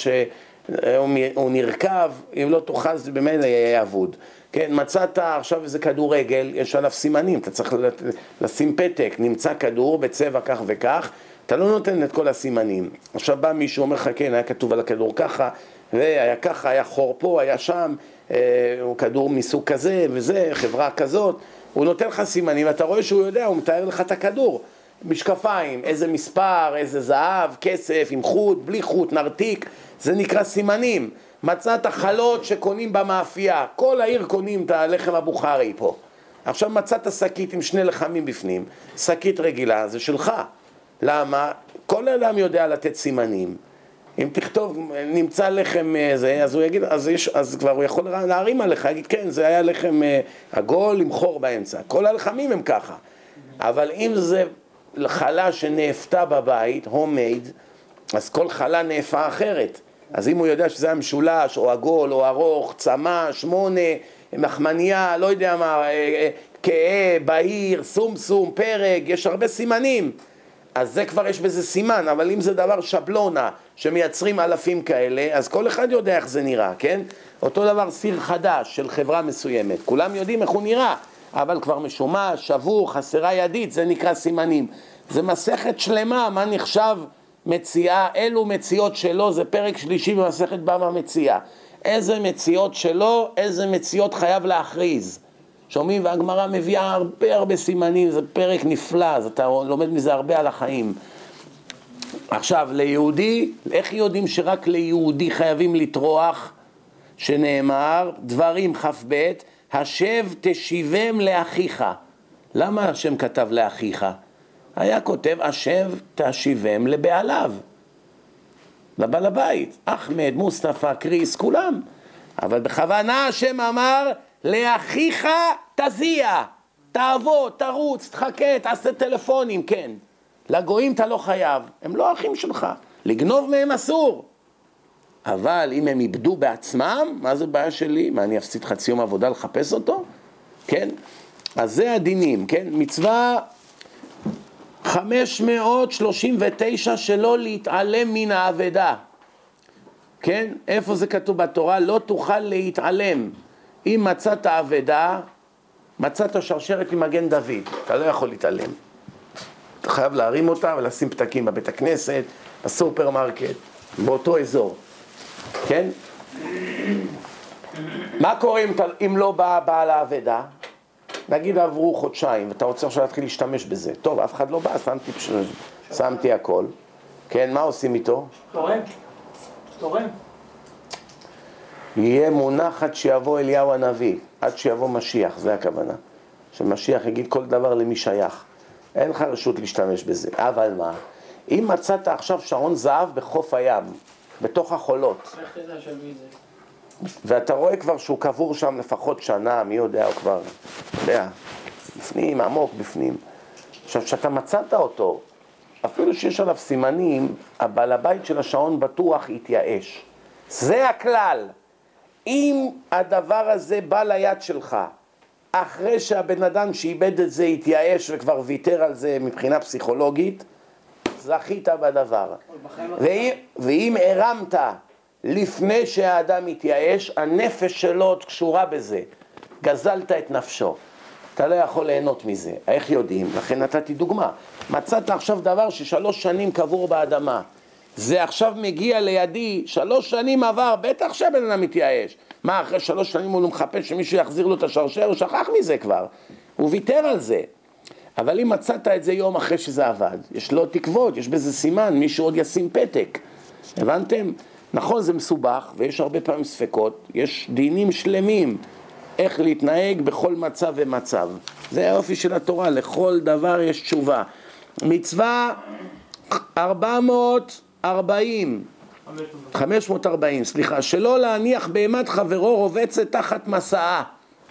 שהוא נרכב, אם לא תאכל זה במילא יהיה אבוד. כן, מצאת עכשיו איזה כדורגל, יש עליו סימנים, אתה צריך לשים פתק, נמצא כדור בצבע כך וכך, אתה לא נותן את כל הסימנים. עכשיו בא מישהו אומר לך, כן, היה כתוב על הכדור ככה, והיה ככה, היה חור פה, היה שם, אה, הוא כדור מסוג כזה וזה, חברה כזאת, הוא נותן לך סימנים, אתה רואה שהוא יודע, הוא מתאר לך את הכדור. משקפיים, איזה מספר, איזה זהב, כסף, עם חוט, בלי חוט, נרתיק, זה נקרא סימנים. מצאת חלות שקונים במאפייה, כל העיר קונים את הלחם הבוכרי פה. עכשיו מצאת שקית עם שני לחמים בפנים, שקית רגילה, זה שלך. למה? כל אדם יודע לתת סימנים. אם תכתוב, נמצא לחם זה, אז הוא יגיד, אז, יש, אז כבר הוא יכול להרים עליך, יגיד, כן, זה היה לחם עגול עם חור באמצע. כל הלחמים הם ככה. אבל אם זה חלה שנאפתה בבית, homemade, אז כל חלה נאפה אחרת. אז אם הוא יודע שזה היה משולש, או עגול, או ארוך, צמא, שמונה, מחמניה, לא יודע מה, כאה, בהיר, סום סום, פרק, יש הרבה סימנים. אז זה כבר יש בזה סימן, אבל אם זה דבר שבלונה, שמייצרים אלפים כאלה, אז כל אחד יודע איך זה נראה, כן? אותו דבר סיר חדש של חברה מסוימת, כולם יודעים איך הוא נראה, אבל כבר משומש, שבור, חסרה ידית, זה נקרא סימנים. זה מסכת שלמה, מה נחשב מציאה, אלו מציאות שלו, זה פרק שלישי במסכת בבא מציאה. איזה מציאות שלו, איזה מציאות חייב להכריז. שומעים? והגמרא מביאה הרבה הרבה סימנים, זה פרק נפלא, אז אתה לומד מזה הרבה על החיים. עכשיו, ליהודי, איך יודעים שרק ליהודי חייבים לטרוח? שנאמר, דברים כ"ב, השב תשיבם לאחיך. למה השם כתב לאחיך? היה כותב, השב תשיבם לבעליו, לבעל הבית, אחמד, מוסטפא, קריס, כולם. אבל בכוונה השם אמר, לאחיך תזיע, תעבוד, תרוץ, תחכה, תעשה טלפונים, כן. לגויים אתה לא חייב, הם לא אחים שלך, לגנוב מהם אסור. אבל אם הם איבדו בעצמם, מה זה בעיה שלי? מה, אני אפסיד חצי יום עבודה לחפש אותו? כן? אז זה הדינים, כן? מצווה חמש מאות שלושים ותשע שלא להתעלם מן האבדה. כן? איפה זה כתוב בתורה? לא תוכל להתעלם. אם מצאת אבדה, מצאת שרשרת עם מגן דוד, אתה לא יכול להתעלם. אתה חייב להרים אותה ולשים פתקים בבית הכנסת, בסופרמרקט, באותו אזור. כן? מה קורה אם, אם לא בא בעל האבדה? נגיד עברו חודשיים, ואתה רוצה עכשיו להתחיל להשתמש בזה. טוב, אף אחד לא בא, שמתי, פש... שמתי הכל. כן, מה עושים איתו? תורם. תורם. יהיה מונח עד שיבוא אליהו הנביא, עד שיבוא משיח, זה הכוונה. שמשיח יגיד כל דבר למי שייך. אין לך רשות להשתמש בזה. אבל מה? אם מצאת עכשיו שעון זהב בחוף הים, בתוך החולות, איך תדע של מי זה? ואתה רואה כבר שהוא קבור שם לפחות שנה, מי יודע, הוא כבר, אתה יודע, בפנים, עמוק בפנים. עכשיו, כשאתה מצאת אותו, אפילו שיש עליו סימנים, הבעל הבית של השעון בטוח יתייאש. זה הכלל. אם הדבר הזה בא ליד שלך, אחרי שהבן אדם שאיבד את זה יתייאש וכבר ויתר על זה מבחינה פסיכולוגית, זכית בדבר. ואם, ואם הרמת לפני שהאדם יתייאש, הנפש שלו עוד קשורה בזה. גזלת את נפשו. אתה לא יכול ליהנות מזה. איך יודעים? לכן נתתי דוגמה. מצאת עכשיו דבר ששלוש שנים קבור באדמה. זה עכשיו מגיע לידי, שלוש שנים עבר, בטח שהבן אדם מתייאש. מה, אחרי שלוש שנים הוא לא מחפש שמישהו יחזיר לו את השרשר? הוא שכח מזה כבר. הוא ויתר על זה. אבל אם מצאת את זה יום אחרי שזה עבד, יש לו תקוות, יש בזה סימן, מישהו עוד ישים פתק. הבנתם? נכון, זה מסובך, ויש הרבה פעמים ספקות, יש דינים שלמים איך להתנהג בכל מצב ומצב. זה האופי של התורה, לכל דבר יש תשובה. מצווה ארבע מאות ארבעים, חמש מאות ארבעים, סליחה, שלא להניח בהמת חברו רובצת תחת מסעה.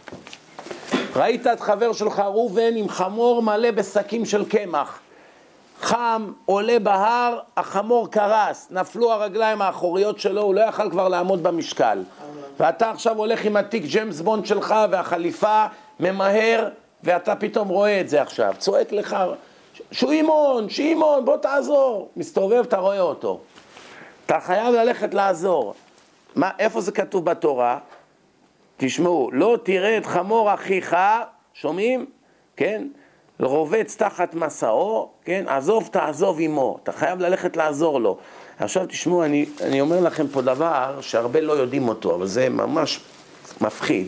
ראית את חבר שלך ראובן עם חמור מלא בשקים של קמח. חם, עולה בהר, החמור קרס, נפלו הרגליים האחוריות שלו, הוא לא יכל כבר לעמוד במשקל. ואתה עכשיו הולך עם התיק ג'יימס בונד שלך והחליפה, ממהר, ואתה פתאום רואה את זה עכשיו. צועק לך, שמעון, שמעון, בוא תעזור. מסתובב, אתה רואה אותו. אתה חייב ללכת לעזור. מה, איפה זה כתוב בתורה? תשמעו, לא תראה את חמור אחיך, שומעים? כן? רובץ תחת מסעו, כן? עזוב, תעזוב עמו. אתה חייב ללכת לעזור לו. עכשיו תשמעו, אני, אני אומר לכם פה דבר שהרבה לא יודעים אותו, אבל זה ממש מפחיד.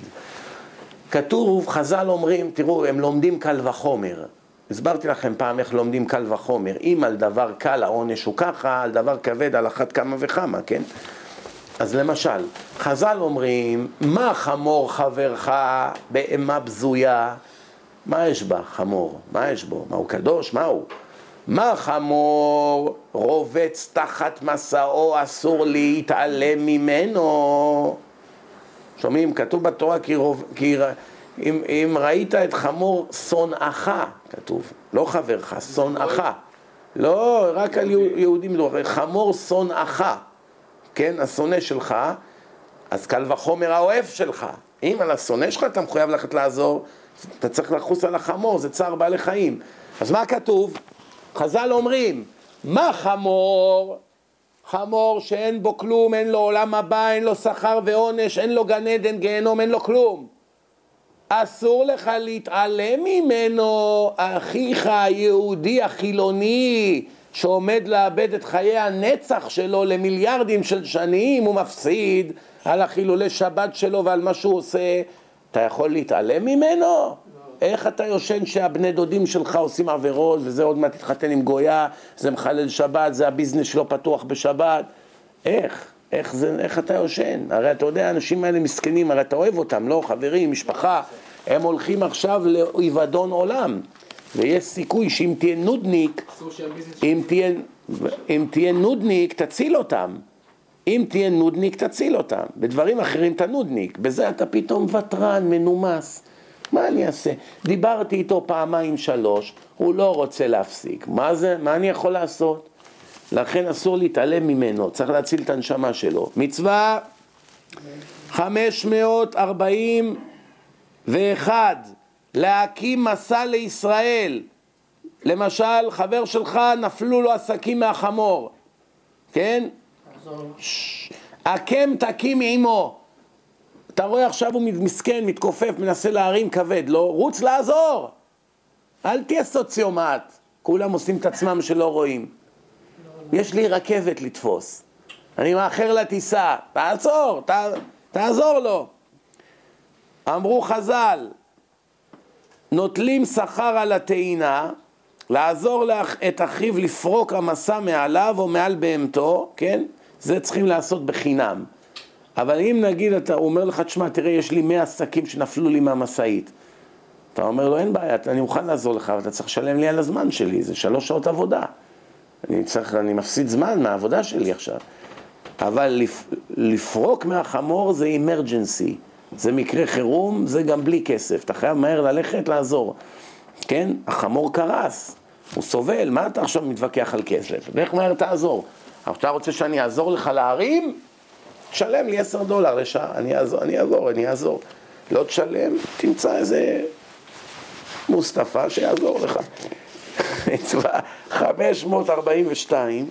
כתוב, חז"ל אומרים, תראו, הם לומדים קל וחומר. הסברתי לכם פעם איך לומדים קל וחומר. אם על דבר קל העונש הוא ככה, על דבר כבד על אחת כמה וכמה, כן? אז למשל, חז"ל אומרים, מה חמור חברך באמה בזויה? מה יש בה חמור? מה יש בו? מה הוא קדוש? מה הוא? מה חמור רובץ תחת מסעו אסור להתעלם ממנו? שומעים? כתוב בתורה כי, רוב, כי אם, אם ראית את חמור שונאך, כתוב, לא חברך, שונאך. לא, רק על יהודים לא, חמור שונאך, כן, השונא שלך, אז קל וחומר האוהב שלך. אם על השונא שלך אתה מחויב ללכת לעזור, אתה צריך לחוס על החמור, זה צער בעלי חיים. אז מה כתוב? חז"ל אומרים, מה חמור? חמור שאין בו כלום, אין לו עולם הבא, אין לו שכר ועונש, אין לו גן עדן, גיהנום, אין לו כלום. אסור לך להתעלם ממנו, אחיך היהודי החילוני, שעומד לאבד את חיי הנצח שלו למיליארדים של שנים, הוא מפסיד על החילולי שבת שלו ועל מה שהוא עושה. אתה יכול להתעלם ממנו? איך אתה יושן שהבני דודים שלך עושים עבירות, וזה עוד מעט תתחתן עם גויה, זה מחלל שבת, זה הביזנס שלו פתוח בשבת? איך? איך, זה, איך אתה יושן? הרי אתה יודע, האנשים האלה מסכנים, הרי אתה אוהב אותם, לא? חברים, משפחה, הם הולכים עכשיו לאיבדון עולם. ויש סיכוי שאם תהיה נודניק, אם תהיה, אם תהיה נודניק, תציל אותם. אם תהיה נודניק, תציל אותם. בדברים אחרים אתה נודניק. בזה אתה פתאום וטרן, מנומס. מה אני אעשה? דיברתי איתו פעמיים שלוש, הוא לא רוצה להפסיק. מה זה? מה אני יכול לעשות? לכן אסור להתעלם ממנו, צריך להציל את הנשמה שלו. מצווה חמש מאות ארבעים ואחד, להקים מסע לישראל. למשל, חבר שלך נפלו לו עסקים מהחמור, כן? הקם תקים עמו. אתה רואה עכשיו הוא מסכן, מתכופף, מנסה להרים כבד, לא? רוץ לעזור. אל תהיה סוציומט. כולם עושים את עצמם שלא רואים. יש לי רכבת לתפוס. אני מאחר לטיסה. תעצור, ת, תעזור לו. אמרו חז"ל, נוטלים שכר על הטעינה, לעזור את אחיו לפרוק המסע מעליו או מעל בהמתו, כן? זה צריכים לעשות בחינם. אבל אם נגיד, אתה אומר לך, תשמע, תראה, יש לי מאה עסקים שנפלו לי מהמסעית. אתה אומר לו, אין בעיה, אני מוכן לעזור לך, אבל אתה צריך לשלם לי על הזמן שלי, זה שלוש שעות עבודה. אני צריך, אני מפסיד זמן מהעבודה שלי עכשיו. אבל לפ, לפרוק מהחמור זה אמרג'נסי, זה מקרה חירום, זה גם בלי כסף. אתה חייב מהר ללכת לעזור. כן? החמור קרס, הוא סובל, מה אתה עכשיו מתווכח על כסף? ואיך מהר תעזור? אתה רוצה שאני אעזור לך להרים? תשלם לי עשר דולר לשעה, אני אעזור, אני אעזור, אני אעזור. לא תשלם, תמצא איזה מוסטפא שיעזור לך. מצווה חמש מאות ארבעים ושתיים,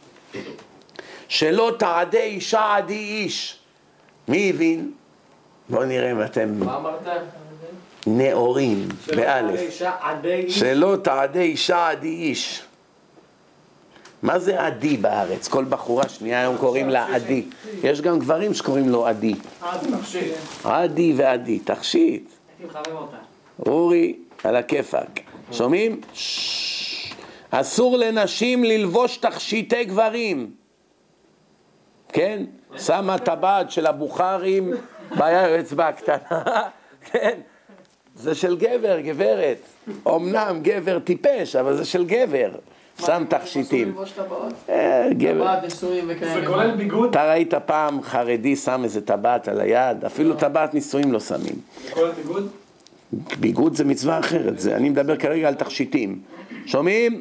שלא תעדי אישה עדי איש. מי הבין? בואו נראה אם אתם... מה אמרת? נאורים, באלף. שלא תעדי אישה עדי איש. מה זה עדי בארץ? כל בחורה שנייה היום קוראים לה עדי. יש גם גברים שקוראים לו עדי. תכשיט. עדי ועדי, תכשיט. הייתי מחמם אותה. אורי, על הכיפק. שומעים? אסור לנשים ללבוש תכשיטי גברים. כן? שמה טבעת של הבוכרים באצבע הקטנה. כן? זה של גבר, גברת. אמנם גבר טיפש, אבל זה של גבר. שם תכשיטים. טבעת, נישואים וכאלה. זה כולל ביגוד? אתה ראית פעם חרדי שם איזה טבעת על היד? אפילו טבעת נישואים לא שמים. זה כולל ביגוד? ביגוד זה מצווה אחרת. זה, אני מדבר כרגע על תכשיטים. שומעים?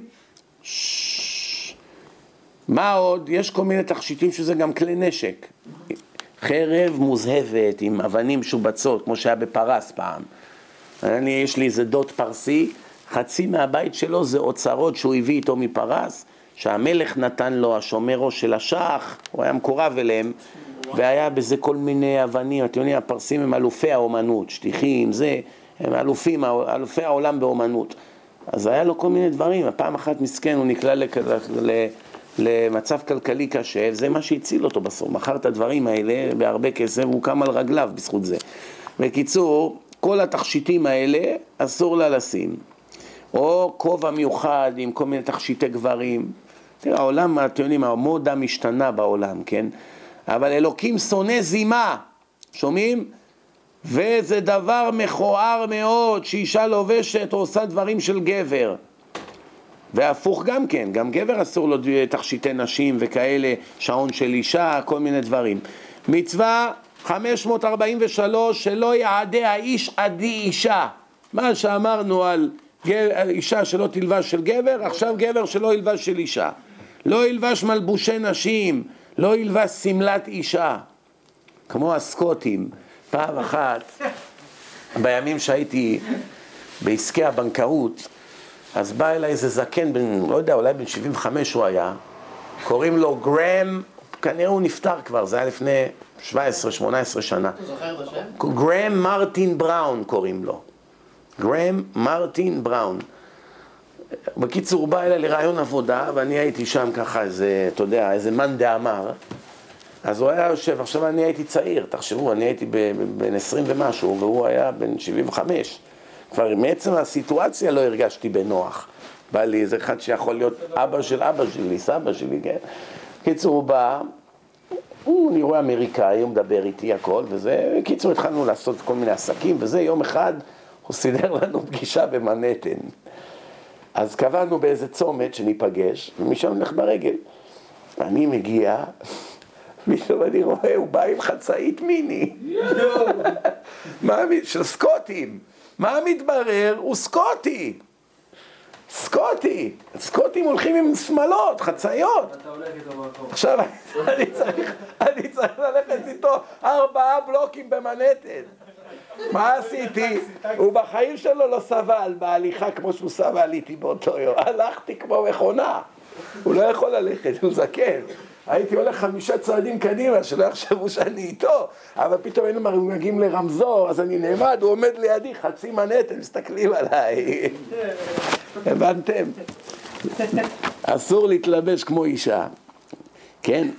מה עוד? יש כל מיני תכשיטים שזה גם כלי נשק. חרב מוזהבת עם אבנים שובצות, כמו שהיה בפרס פעם. אני, יש לי איזה דוד פרסי, חצי מהבית שלו זה אוצרות שהוא הביא איתו מפרס, שהמלך נתן לו, השומרו של השח, הוא היה מקורב אליהם, והיה בזה כל מיני אבנים. אתם יודעים, הפרסים הם אלופי האומנות, שטיחים, זה, הם אלופים, אלופי העולם באומנות. אז היה לו כל מיני דברים, הפעם אחת מסכן, הוא נקלע לק... ל... למצב כלכלי קשה, זה מה שהציל אותו בסוף, מכר את הדברים האלה בהרבה כסף, הוא קם על רגליו בזכות זה. בקיצור, כל התכשיטים האלה אסור לה לשים. או כובע מיוחד עם כל מיני תכשיטי גברים. תראה, העולם, אתם יודעים, המודה משתנה בעולם, כן? אבל אלוקים שונא זימה, שומעים? וזה דבר מכוער מאוד, שאישה לובשת או עושה דברים של גבר. והפוך גם כן, גם גבר אסור לו תכשיטי נשים וכאלה, שעון של אישה, כל מיני דברים. מצווה חמש מאות ארבעים ושלוש, שלא יעדי האיש עדי אישה. מה שאמרנו על אישה שלא תלבש של גבר, עכשיו גבר שלא ילבש של אישה. לא ילבש מלבושי נשים, לא ילבש סמלת אישה. כמו הסקוטים. פעם אחת, בימים שהייתי בעסקי הבנקאות, אז בא אליי איזה זקן, בן, לא יודע, אולי בן שבעים וחמש הוא היה, קוראים לו גרם, כנראה הוא נפטר כבר, זה היה לפני שבע עשרה שמונה עשרה שנה. אתה זוכר את השם? גרם מרטין בראון קוראים לו. גרם מרטין בראון. בקיצור, הוא בא אליי לרעיון עבודה, ואני הייתי שם ככה איזה, אתה יודע, איזה מן דאמר. אז הוא היה יושב, עכשיו אני הייתי צעיר, תחשבו, אני הייתי בן עשרים ומשהו, והוא היה בן שבעים וחמש. כבר מעצם הסיטואציה לא הרגשתי בנוח. בא לי איזה אחד שיכול להיות אבא של אבא שלי, סבא שלי, כן? קיצור, הוא בא, הוא נראה אמריקאי, הוא מדבר איתי הכל, וזה, קיצור, התחלנו לעשות כל מיני עסקים, וזה יום אחד, הוא סידר לנו פגישה במנהטן. אז קבענו באיזה צומת שניפגש, ומשם נלך ברגל. אני מגיע, משם אני רואה, הוא בא עם חצאית מיני. מה, של סקוטים. מה מתברר? הוא סקוטי. סקוטי. סקוטים הולכים עם שמלות, חצאיות. אתה הולך איתו במקום. עכשיו אני צריך, אני צריך ללכת איתו ארבעה בלוקים במנהטן. מה עשיתי? הוא בחיים שלו לא סבל בהליכה כמו שהוא סבל איתי באותו יום. הלכתי כמו מכונה. הוא לא יכול ללכת, הוא זקן. הייתי הולך חמישה צעדים קדימה, שלא יחשבו שאני איתו. אבל פתאום היינו מגיעים לרמזור, אז אני נעמד, הוא עומד לידי, חצי מנהטן, מסתכלים עליי. הבנתם? אסור להתלבש כמו אישה. כן?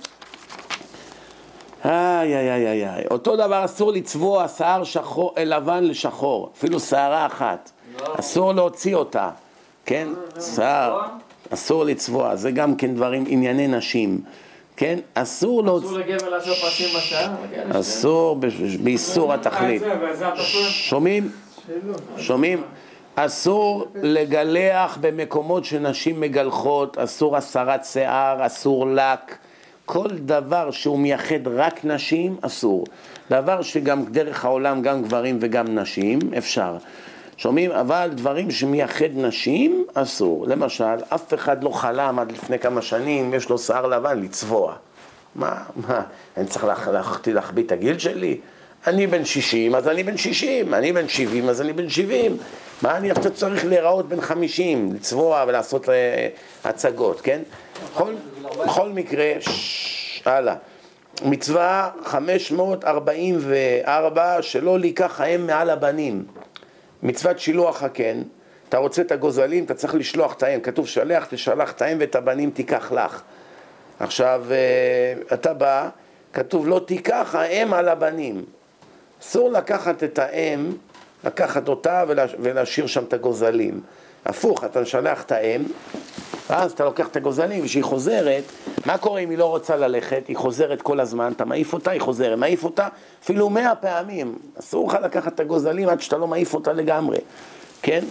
איי, איי, איי, איי, איי. אותו דבר אסור לצבוע שיער שחור, לבן לשחור, אפילו שערה אחת. אסור להוציא אותה, כן? שיער, אסור לצבוע, זה גם כן דברים, ענייני נשים, כן? אסור להוציא... אסור לגבר לעשות פסים בשיער? אסור, באיסור התכלית. שומעים? שומעים? אסור לגלח במקומות שנשים מגלחות, אסור הסרת שיער, אסור לק. כל דבר שהוא מייחד רק נשים, אסור. דבר שגם דרך העולם, גם גברים וגם נשים, אפשר. שומעים? אבל דברים שמייחד נשים, אסור. למשל, אף אחד לא חלם עד לפני כמה שנים, יש לו שיער לבן, לצבוע. מה? מה? אני צריך להחביא את הגיל שלי? אני בן שישים, אז אני בן שישים. אני בן שבעים, אז אני בן שבעים. מה אני עכשיו צריך להיראות בן חמישים, לצבוע ולעשות הצגות, כן? בכל, בכל מקרה, הלאה. מצווה חמש מאות ארבעים וארבע, שלא ליקח האם מעל הבנים. מצוות שילוח הקן. אתה רוצה את הגוזלים, אתה צריך לשלוח את האם. כתוב שלח, תשלח את האם ואת הבנים תיקח לך. עכשיו, אתה בא, כתוב לא תיקח האם על הבנים. אסור לקחת את האם, לקחת אותה ולהשאיר שם את הגוזלים. הפוך, אתה משלח את האם, ואז אתה לוקח את הגוזלים, ושהיא חוזרת, מה קורה אם היא לא רוצה ללכת? היא חוזרת כל הזמן, אתה מעיף אותה, היא חוזרת, מעיף אותה אפילו מאה פעמים. אסור לך לקחת את הגוזלים עד שאתה לא מעיף אותה לגמרי, כן?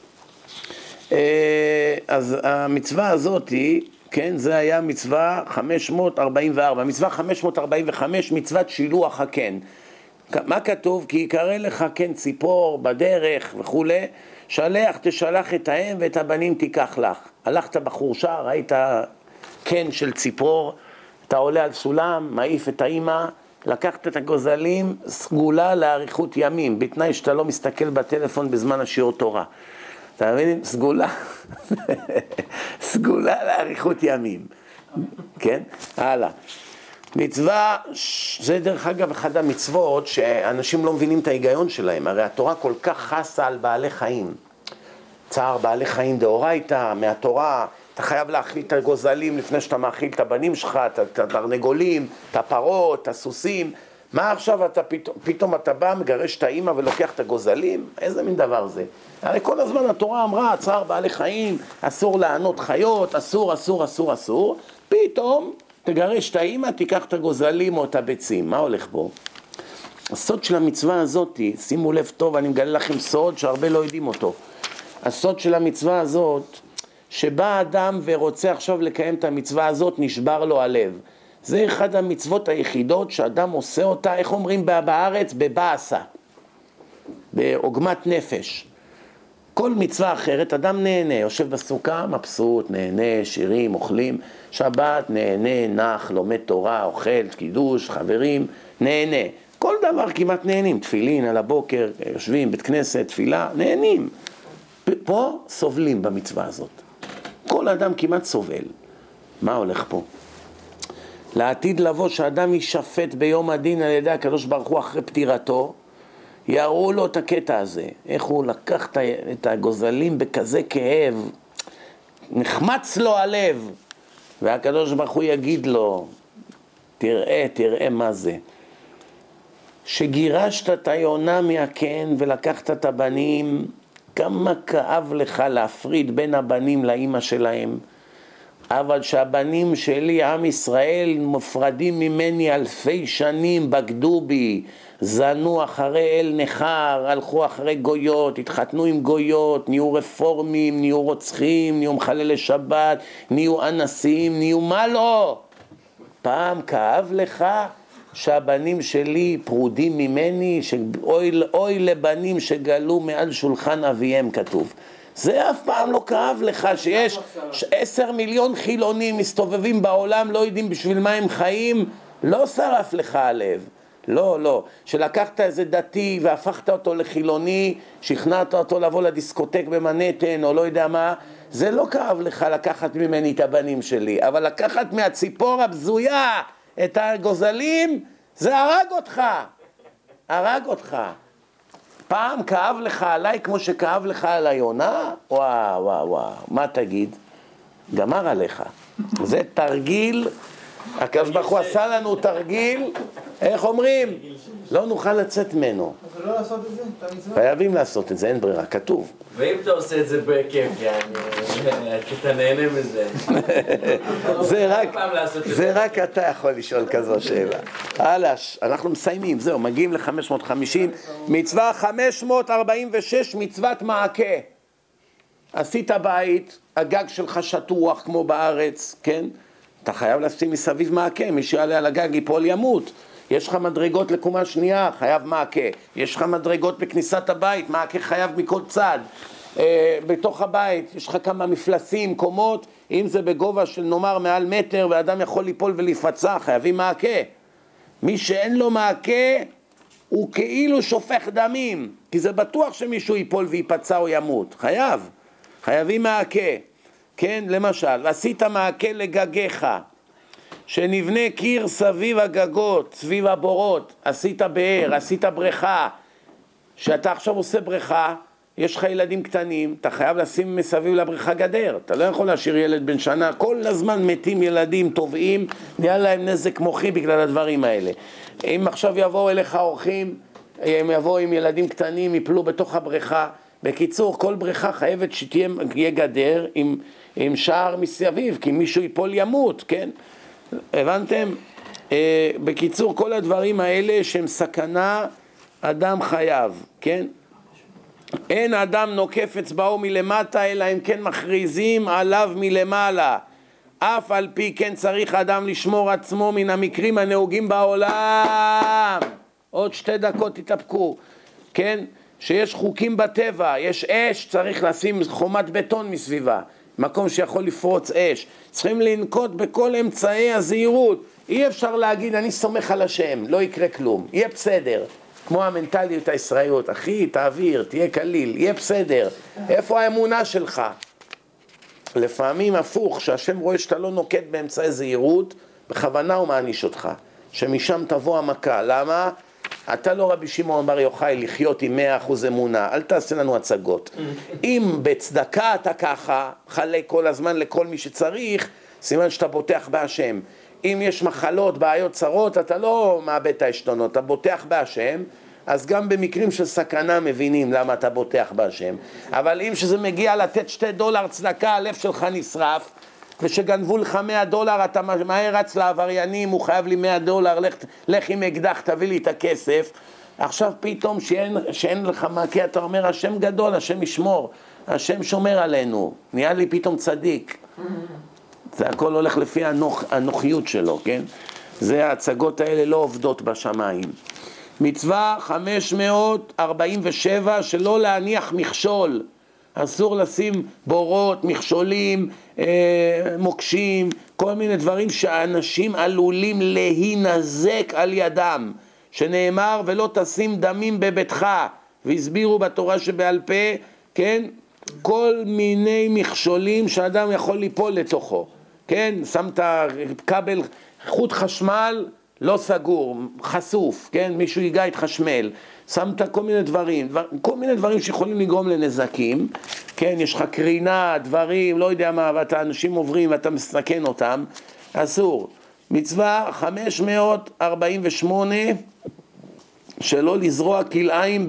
אז המצווה הזאת, כן, זה היה מצווה חמש מאות ארבעים וארבע. מצווה חמש מאות ארבעים וחמש, מצוות שילוח הקן. מה כתוב? כי יקרא לך קן ציפור בדרך וכו', שלח תשלח את האם ואת הבנים תיקח לך. הלכת בחורשה, ראית קן של ציפור, אתה עולה על סולם, מעיף את האמא, לקחת את הגוזלים, סגולה לאריכות ימים, בתנאי שאתה לא מסתכל בטלפון בזמן השיעור תורה. אתה מבין? סגולה, סגולה לאריכות ימים. כן? הלאה. מצווה, זה דרך אגב אחד המצוות שאנשים לא מבינים את ההיגיון שלהם. הרי התורה כל כך חסה על בעלי חיים. צער בעלי חיים דאורייתא, מהתורה, אתה חייב להאכיל את הגוזלים לפני שאתה מאכיל את הבנים שלך, את התרנגולים, את הפרות, את הסוסים. מה עכשיו אתה פתאום, פתאום אתה בא, מגרש את האמא ולוקח את הגוזלים? איזה מין דבר זה? הרי כל הזמן התורה אמרה, צער בעלי חיים, אסור לענות חיות, אסור, אסור, אסור, אסור. פתאום תגרש את האמא, תיקח את הגוזלים או את הביצים. מה הולך בו? הסוד של המצווה הזאת, שימו לב טוב, אני מגלה לכם סוד שהרבה לא יודעים אותו. הסוד של המצווה הזאת, שבא אדם ורוצה עכשיו לקיים את המצווה הזאת, נשבר לו הלב. זה אחד המצוות היחידות שאדם עושה אותה, איך אומרים בארץ? בבאסה, בעוגמת נפש. כל מצווה אחרת, אדם נהנה, יושב בסוכה, מבסוט, נהנה, שירים, אוכלים, שבת, נהנה, נח, לומד תורה, אוכל, קידוש, חברים, נהנה. כל דבר כמעט נהנים, תפילין על הבוקר, יושבים, בית כנסת, תפילה, נהנים. פה סובלים במצווה הזאת. כל אדם כמעט סובל. מה הולך פה? לעתיד לבוא שאדם יישפט ביום הדין על ידי הקדוש ברוך הוא אחרי פטירתו, יראו לו את הקטע הזה, איך הוא לקח את הגוזלים בכזה כאב, נחמץ לו הלב, והקדוש ברוך הוא יגיד לו, תראה, תראה מה זה. שגירשת את היונה מהקן ולקחת את הבנים, כמה כאב לך להפריד בין הבנים לאמא שלהם, אבל שהבנים שלי, עם ישראל, מופרדים ממני אלפי שנים, בגדו בי, זנו אחרי אל נחר, הלכו אחרי גויות, התחתנו עם גויות, נהיו רפורמים, נהיו רוצחים, נהיו מחללי שבת, נהיו אנסים, נהיו מה לא? פעם כאב לך שהבנים שלי פרודים ממני, שאוי, אוי לבנים שגלו מעל שולחן אביהם, כתוב. זה אף פעם לא כאב לך שיש עשר מיליון חילונים מסתובבים בעולם, לא יודעים בשביל מה הם חיים, לא שרף לך הלב. לא, לא. שלקחת איזה דתי והפכת אותו לחילוני, שכנעת אותו לבוא לדיסקוטק במנהטן או לא יודע מה, זה לא כאב לך לקחת ממני את הבנים שלי, אבל לקחת מהציפור הבזויה את הגוזלים, זה הרג אותך, הרג אותך. פעם כאב לך עליי כמו שכאב לך על היונה? וואו, וואו, וואו, מה תגיד? גמר עליך. זה תרגיל, הקדוש ברוך הוא עשה לנו תרגיל, איך אומרים? לא נוכל לצאת ממנו. אז לא לעשות את זה? אתה מצווה? חייבים לעשות את זה, אין ברירה, כתוב. ואם אתה עושה את זה בכיף, יעני, אתה נהנה מזה. זה רק, זה רק אתה יכול לשאול כזו שאלה. הלאה, אנחנו מסיימים, זהו, מגיעים ל-חמש מאות וחמישים. מצווה חמש מאות ארבעים ושש, מצוות מעקה. עשית בית, הגג שלך שטוח כמו בארץ, כן? אתה חייב לשים מסביב מעקה, מי שיעלה על הגג ייפול ימות. יש לך מדרגות לקומה שנייה, חייב מעקה. יש לך מדרגות בכניסת הבית, מעקה חייב מכל צד. אה, בתוך הבית יש לך כמה מפלסים, קומות, אם זה בגובה של נאמר מעל מטר ואדם יכול ליפול ולהיפצע, חייבים מעקה. מי שאין לו מעקה הוא כאילו שופך דמים, כי זה בטוח שמישהו ייפול ויפצע או ימות. חייב, חייבים מעקה. כן, למשל, עשית מעקה לגגיך, שנבנה קיר סביב הגגות, סביב הבורות, עשית באר, עשית בריכה, שאתה עכשיו עושה בריכה, יש לך ילדים קטנים, אתה חייב לשים מסביב לבריכה גדר, אתה לא יכול להשאיר ילד בן שנה, כל הזמן מתים ילדים טובעים, נהיה להם נזק מוחי בגלל הדברים האלה. אם עכשיו יבואו אליך אורחים, הם יבואו עם ילדים קטנים, יפלו בתוך הבריכה, בקיצור, כל בריכה חייבת שתהיה גדר עם, עם שער מסביב, כי מישהו ייפול ימות, כן? הבנתם? אה, בקיצור, כל הדברים האלה שהם סכנה, אדם חייב, כן? אין אדם נוקף אצבעו מלמטה, אלא אם כן מכריזים עליו מלמעלה. אף על פי כן צריך אדם לשמור עצמו מן המקרים הנהוגים בעולם. עוד שתי דקות תתאפקו, כן? שיש חוקים בטבע, יש אש, צריך לשים חומת בטון מסביבה, מקום שיכול לפרוץ אש. צריכים לנקוט בכל אמצעי הזהירות. אי אפשר להגיד אני סומך על השם, לא יקרה כלום, יהיה בסדר. כמו המנטליות הישראליות, אחי תעביר, תהיה קליל, יהיה בסדר. איפה האמונה שלך? לפעמים הפוך, שהשם רואה שאתה לא נוקט באמצעי זהירות, בכוונה הוא מעניש אותך, שמשם תבוא המכה. למה? אתה לא רבי שמעון בר יוחאי לחיות עם מאה אחוז אמונה, אל תעשה לנו הצגות. אם בצדקה אתה ככה, חלק כל הזמן לכל מי שצריך, סימן שאתה בוטח בהשם. אם יש מחלות, בעיות, צרות, אתה לא מאבד את העשתונות, אתה בוטח בהשם, אז גם במקרים של סכנה מבינים למה אתה בוטח בהשם. אבל אם שזה מגיע לתת שתי דולר צדקה, הלב שלך נשרף, ושגנבו לך מאה דולר, אתה מהר רץ לעבריינים, הוא חייב לי מאה דולר, לך, לך עם אקדח, תביא לי את הכסף. עכשיו פתאום שאין, שאין לך מעקה, אתה אומר, השם גדול, השם ישמור, השם שומר עלינו, נהיה לי פתאום צדיק. זה הכל הולך לפי הנוח, הנוחיות שלו, כן? זה ההצגות האלה לא עובדות בשמיים. מצווה חמש מאות ארבעים ושבע, שלא להניח מכשול. אסור לשים בורות, מכשולים, אה, מוקשים, כל מיני דברים שאנשים עלולים להינזק על ידם. שנאמר, ולא תשים דמים בביתך, והסבירו בתורה שבעל פה, כן? כל מיני מכשולים שאדם יכול ליפול לתוכו. כן? שמת כבל, חוט חשמל, לא סגור, חשוף, כן? מישהו ייגע התחשמל. שמת כל מיני דברים, דבר, כל מיני דברים שיכולים לגרום לנזקים, כן? יש לך קרינה, דברים, לא יודע מה, ואתה אנשים עוברים ואתה מסכן אותם, אסור. מצווה חמש מאות ארבעים ושמונה, שלא לזרוע כלאיים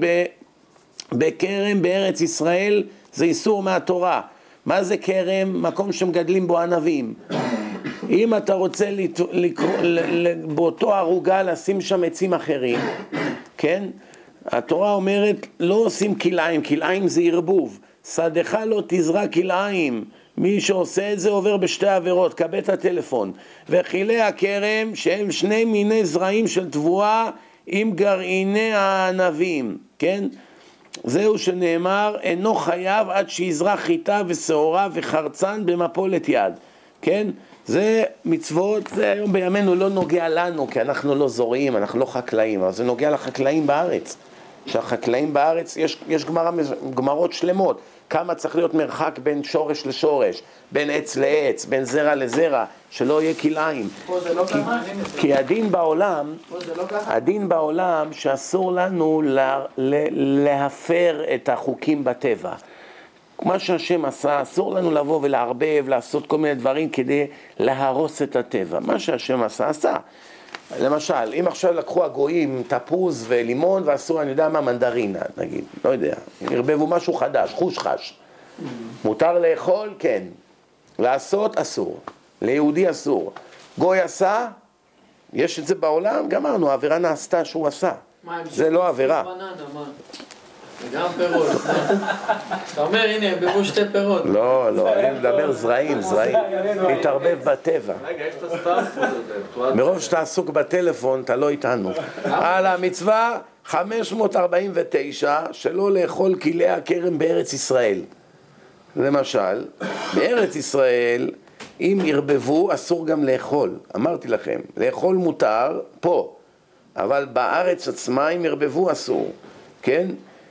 בכרם בארץ ישראל, זה איסור מהתורה. מה זה כרם? מקום שמגדלים בו ענבים. אם אתה רוצה לקרוא, באותו ערוגה לשים שם עצים אחרים, כן? התורה אומרת לא עושים כלאיים, כלאיים זה ערבוב. שדך לא תזרע כלאיים, מי שעושה את זה עובר בשתי עבירות, קבל את הטלפון. וחילי הכרם שהם שני מיני זרעים של תבואה עם גרעיני הענבים, כן? זהו שנאמר, אינו חייב עד שיזרע חיטה ושעורה וחרצן במפולת יד, כן? זה מצוות, זה היום בימינו לא נוגע לנו, כי אנחנו לא זורעים, אנחנו לא חקלאים, אבל זה נוגע לחקלאים בארץ. שהחקלאים בארץ, יש, יש גמרה, גמרות שלמות, כמה צריך להיות מרחק בין שורש לשורש, בין עץ לעץ, בין זרע לזרע, שלא יהיה כלאיים. פה זה לא כי, ככה? כי הדין בעולם, פה זה לא ככה? הדין בעולם שאסור לנו לה, לה, להפר את החוקים בטבע. מה שהשם עשה, אסור לנו לבוא ולערבב, לעשות כל מיני דברים כדי להרוס את הטבע. מה שהשם עשה, עשה. למשל, אם עכשיו לקחו הגויים תפוז ולימון ועשו, אני יודע מה, מנדרינה, נגיד, לא יודע, הרבבו משהו חדש, חוש חש. מותר לאכול? כן. לעשות? אסור. ליהודי אסור. גוי עשה? יש את זה בעולם? גמרנו, העבירה נעשתה שהוא עשה. זה לא עבירה. גם פירות. אתה אומר, הנה, בירו שתי פירות. לא, לא, אני מדבר זרעים, זרעים. להתערבב בטבע. רגע, יש את הסטארפוד הזה. מרוב שאתה עסוק בטלפון, אתה לא איתנו. על המצווה חמש מאות ארבעים ותשע, שלא לאכול כלי הכרם בארץ ישראל. למשל, בארץ ישראל, אם ירבבו, אסור גם לאכול. אמרתי לכם, לאכול מותר פה, אבל בארץ עצמה, אם ירבבו, אסור. כן?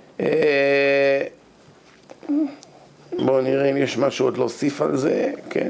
בואו נראה אם יש משהו עוד להוסיף על זה, כן.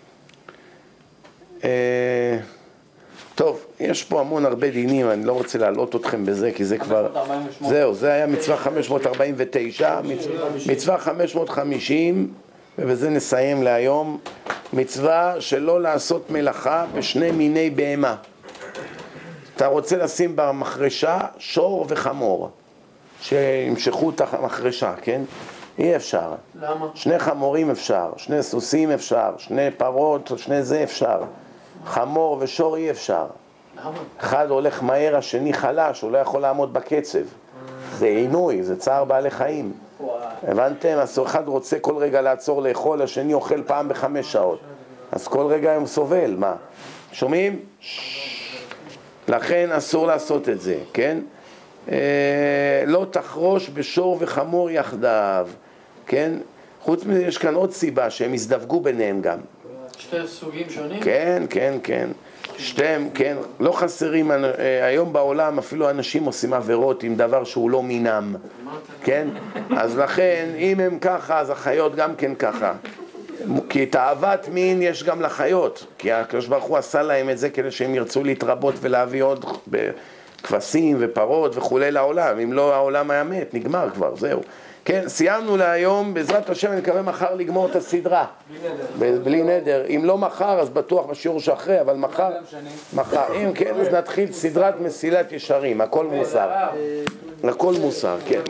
טוב, יש פה המון הרבה דינים, אני לא רוצה להעלות אתכם בזה, כי זה כבר... זהו, זה היה מצווה חמש מאות ארבעים ותשע, מצווה חמש מאות וחמישים, ובזה נסיים להיום, מצווה שלא לעשות מלאכה בשני מיני בהמה. אתה רוצה לשים במחרשה שור וחמור. שימשכו את המחרשה, כן? אי אפשר. למה? שני חמורים אפשר, שני סוסים אפשר, שני פרות, שני זה אפשר. חמור ושור אי אפשר. למה? אחד הולך מהר, השני חלש, הוא לא יכול לעמוד בקצב. זה עינוי, זה צער בעלי חיים. הבנתם? אז אחד רוצה כל רגע לעצור לאכול, השני אוכל פעם בחמש שעות. אז כל רגע הוא סובל, מה? שומעים? לכן אסור לעשות את זה, כן? לא תחרוש בשור וחמור יחדיו, כן? חוץ מזה יש כאן עוד סיבה שהם הזדווגו ביניהם גם. שתי סוגים שונים? כן, כן, כן. שתיהם, כן. לא חסרים, היום בעולם אפילו אנשים עושים עבירות עם דבר שהוא לא מינם, כן? אז לכן, אם הם ככה, אז החיות גם כן ככה. כי את אהבת מין יש גם לחיות, כי הקדוש ברוך הוא עשה להם את זה כדי שהם ירצו להתרבות ולהביא עוד כבשים ופרות וכולי לעולם. אם לא, העולם היה מת, נגמר כבר, זהו. כן, סיימנו להיום, בעזרת השם אני מקווה מחר לגמור את הסדרה. בלי נדר. בלי נדר. אם לא מחר, אז בטוח בשיעור שאחרי, אבל מחר, מחר. אם כן, אז נתחיל סדרת מסילת ישרים, הכל מוסר. הכל מוסר, כן.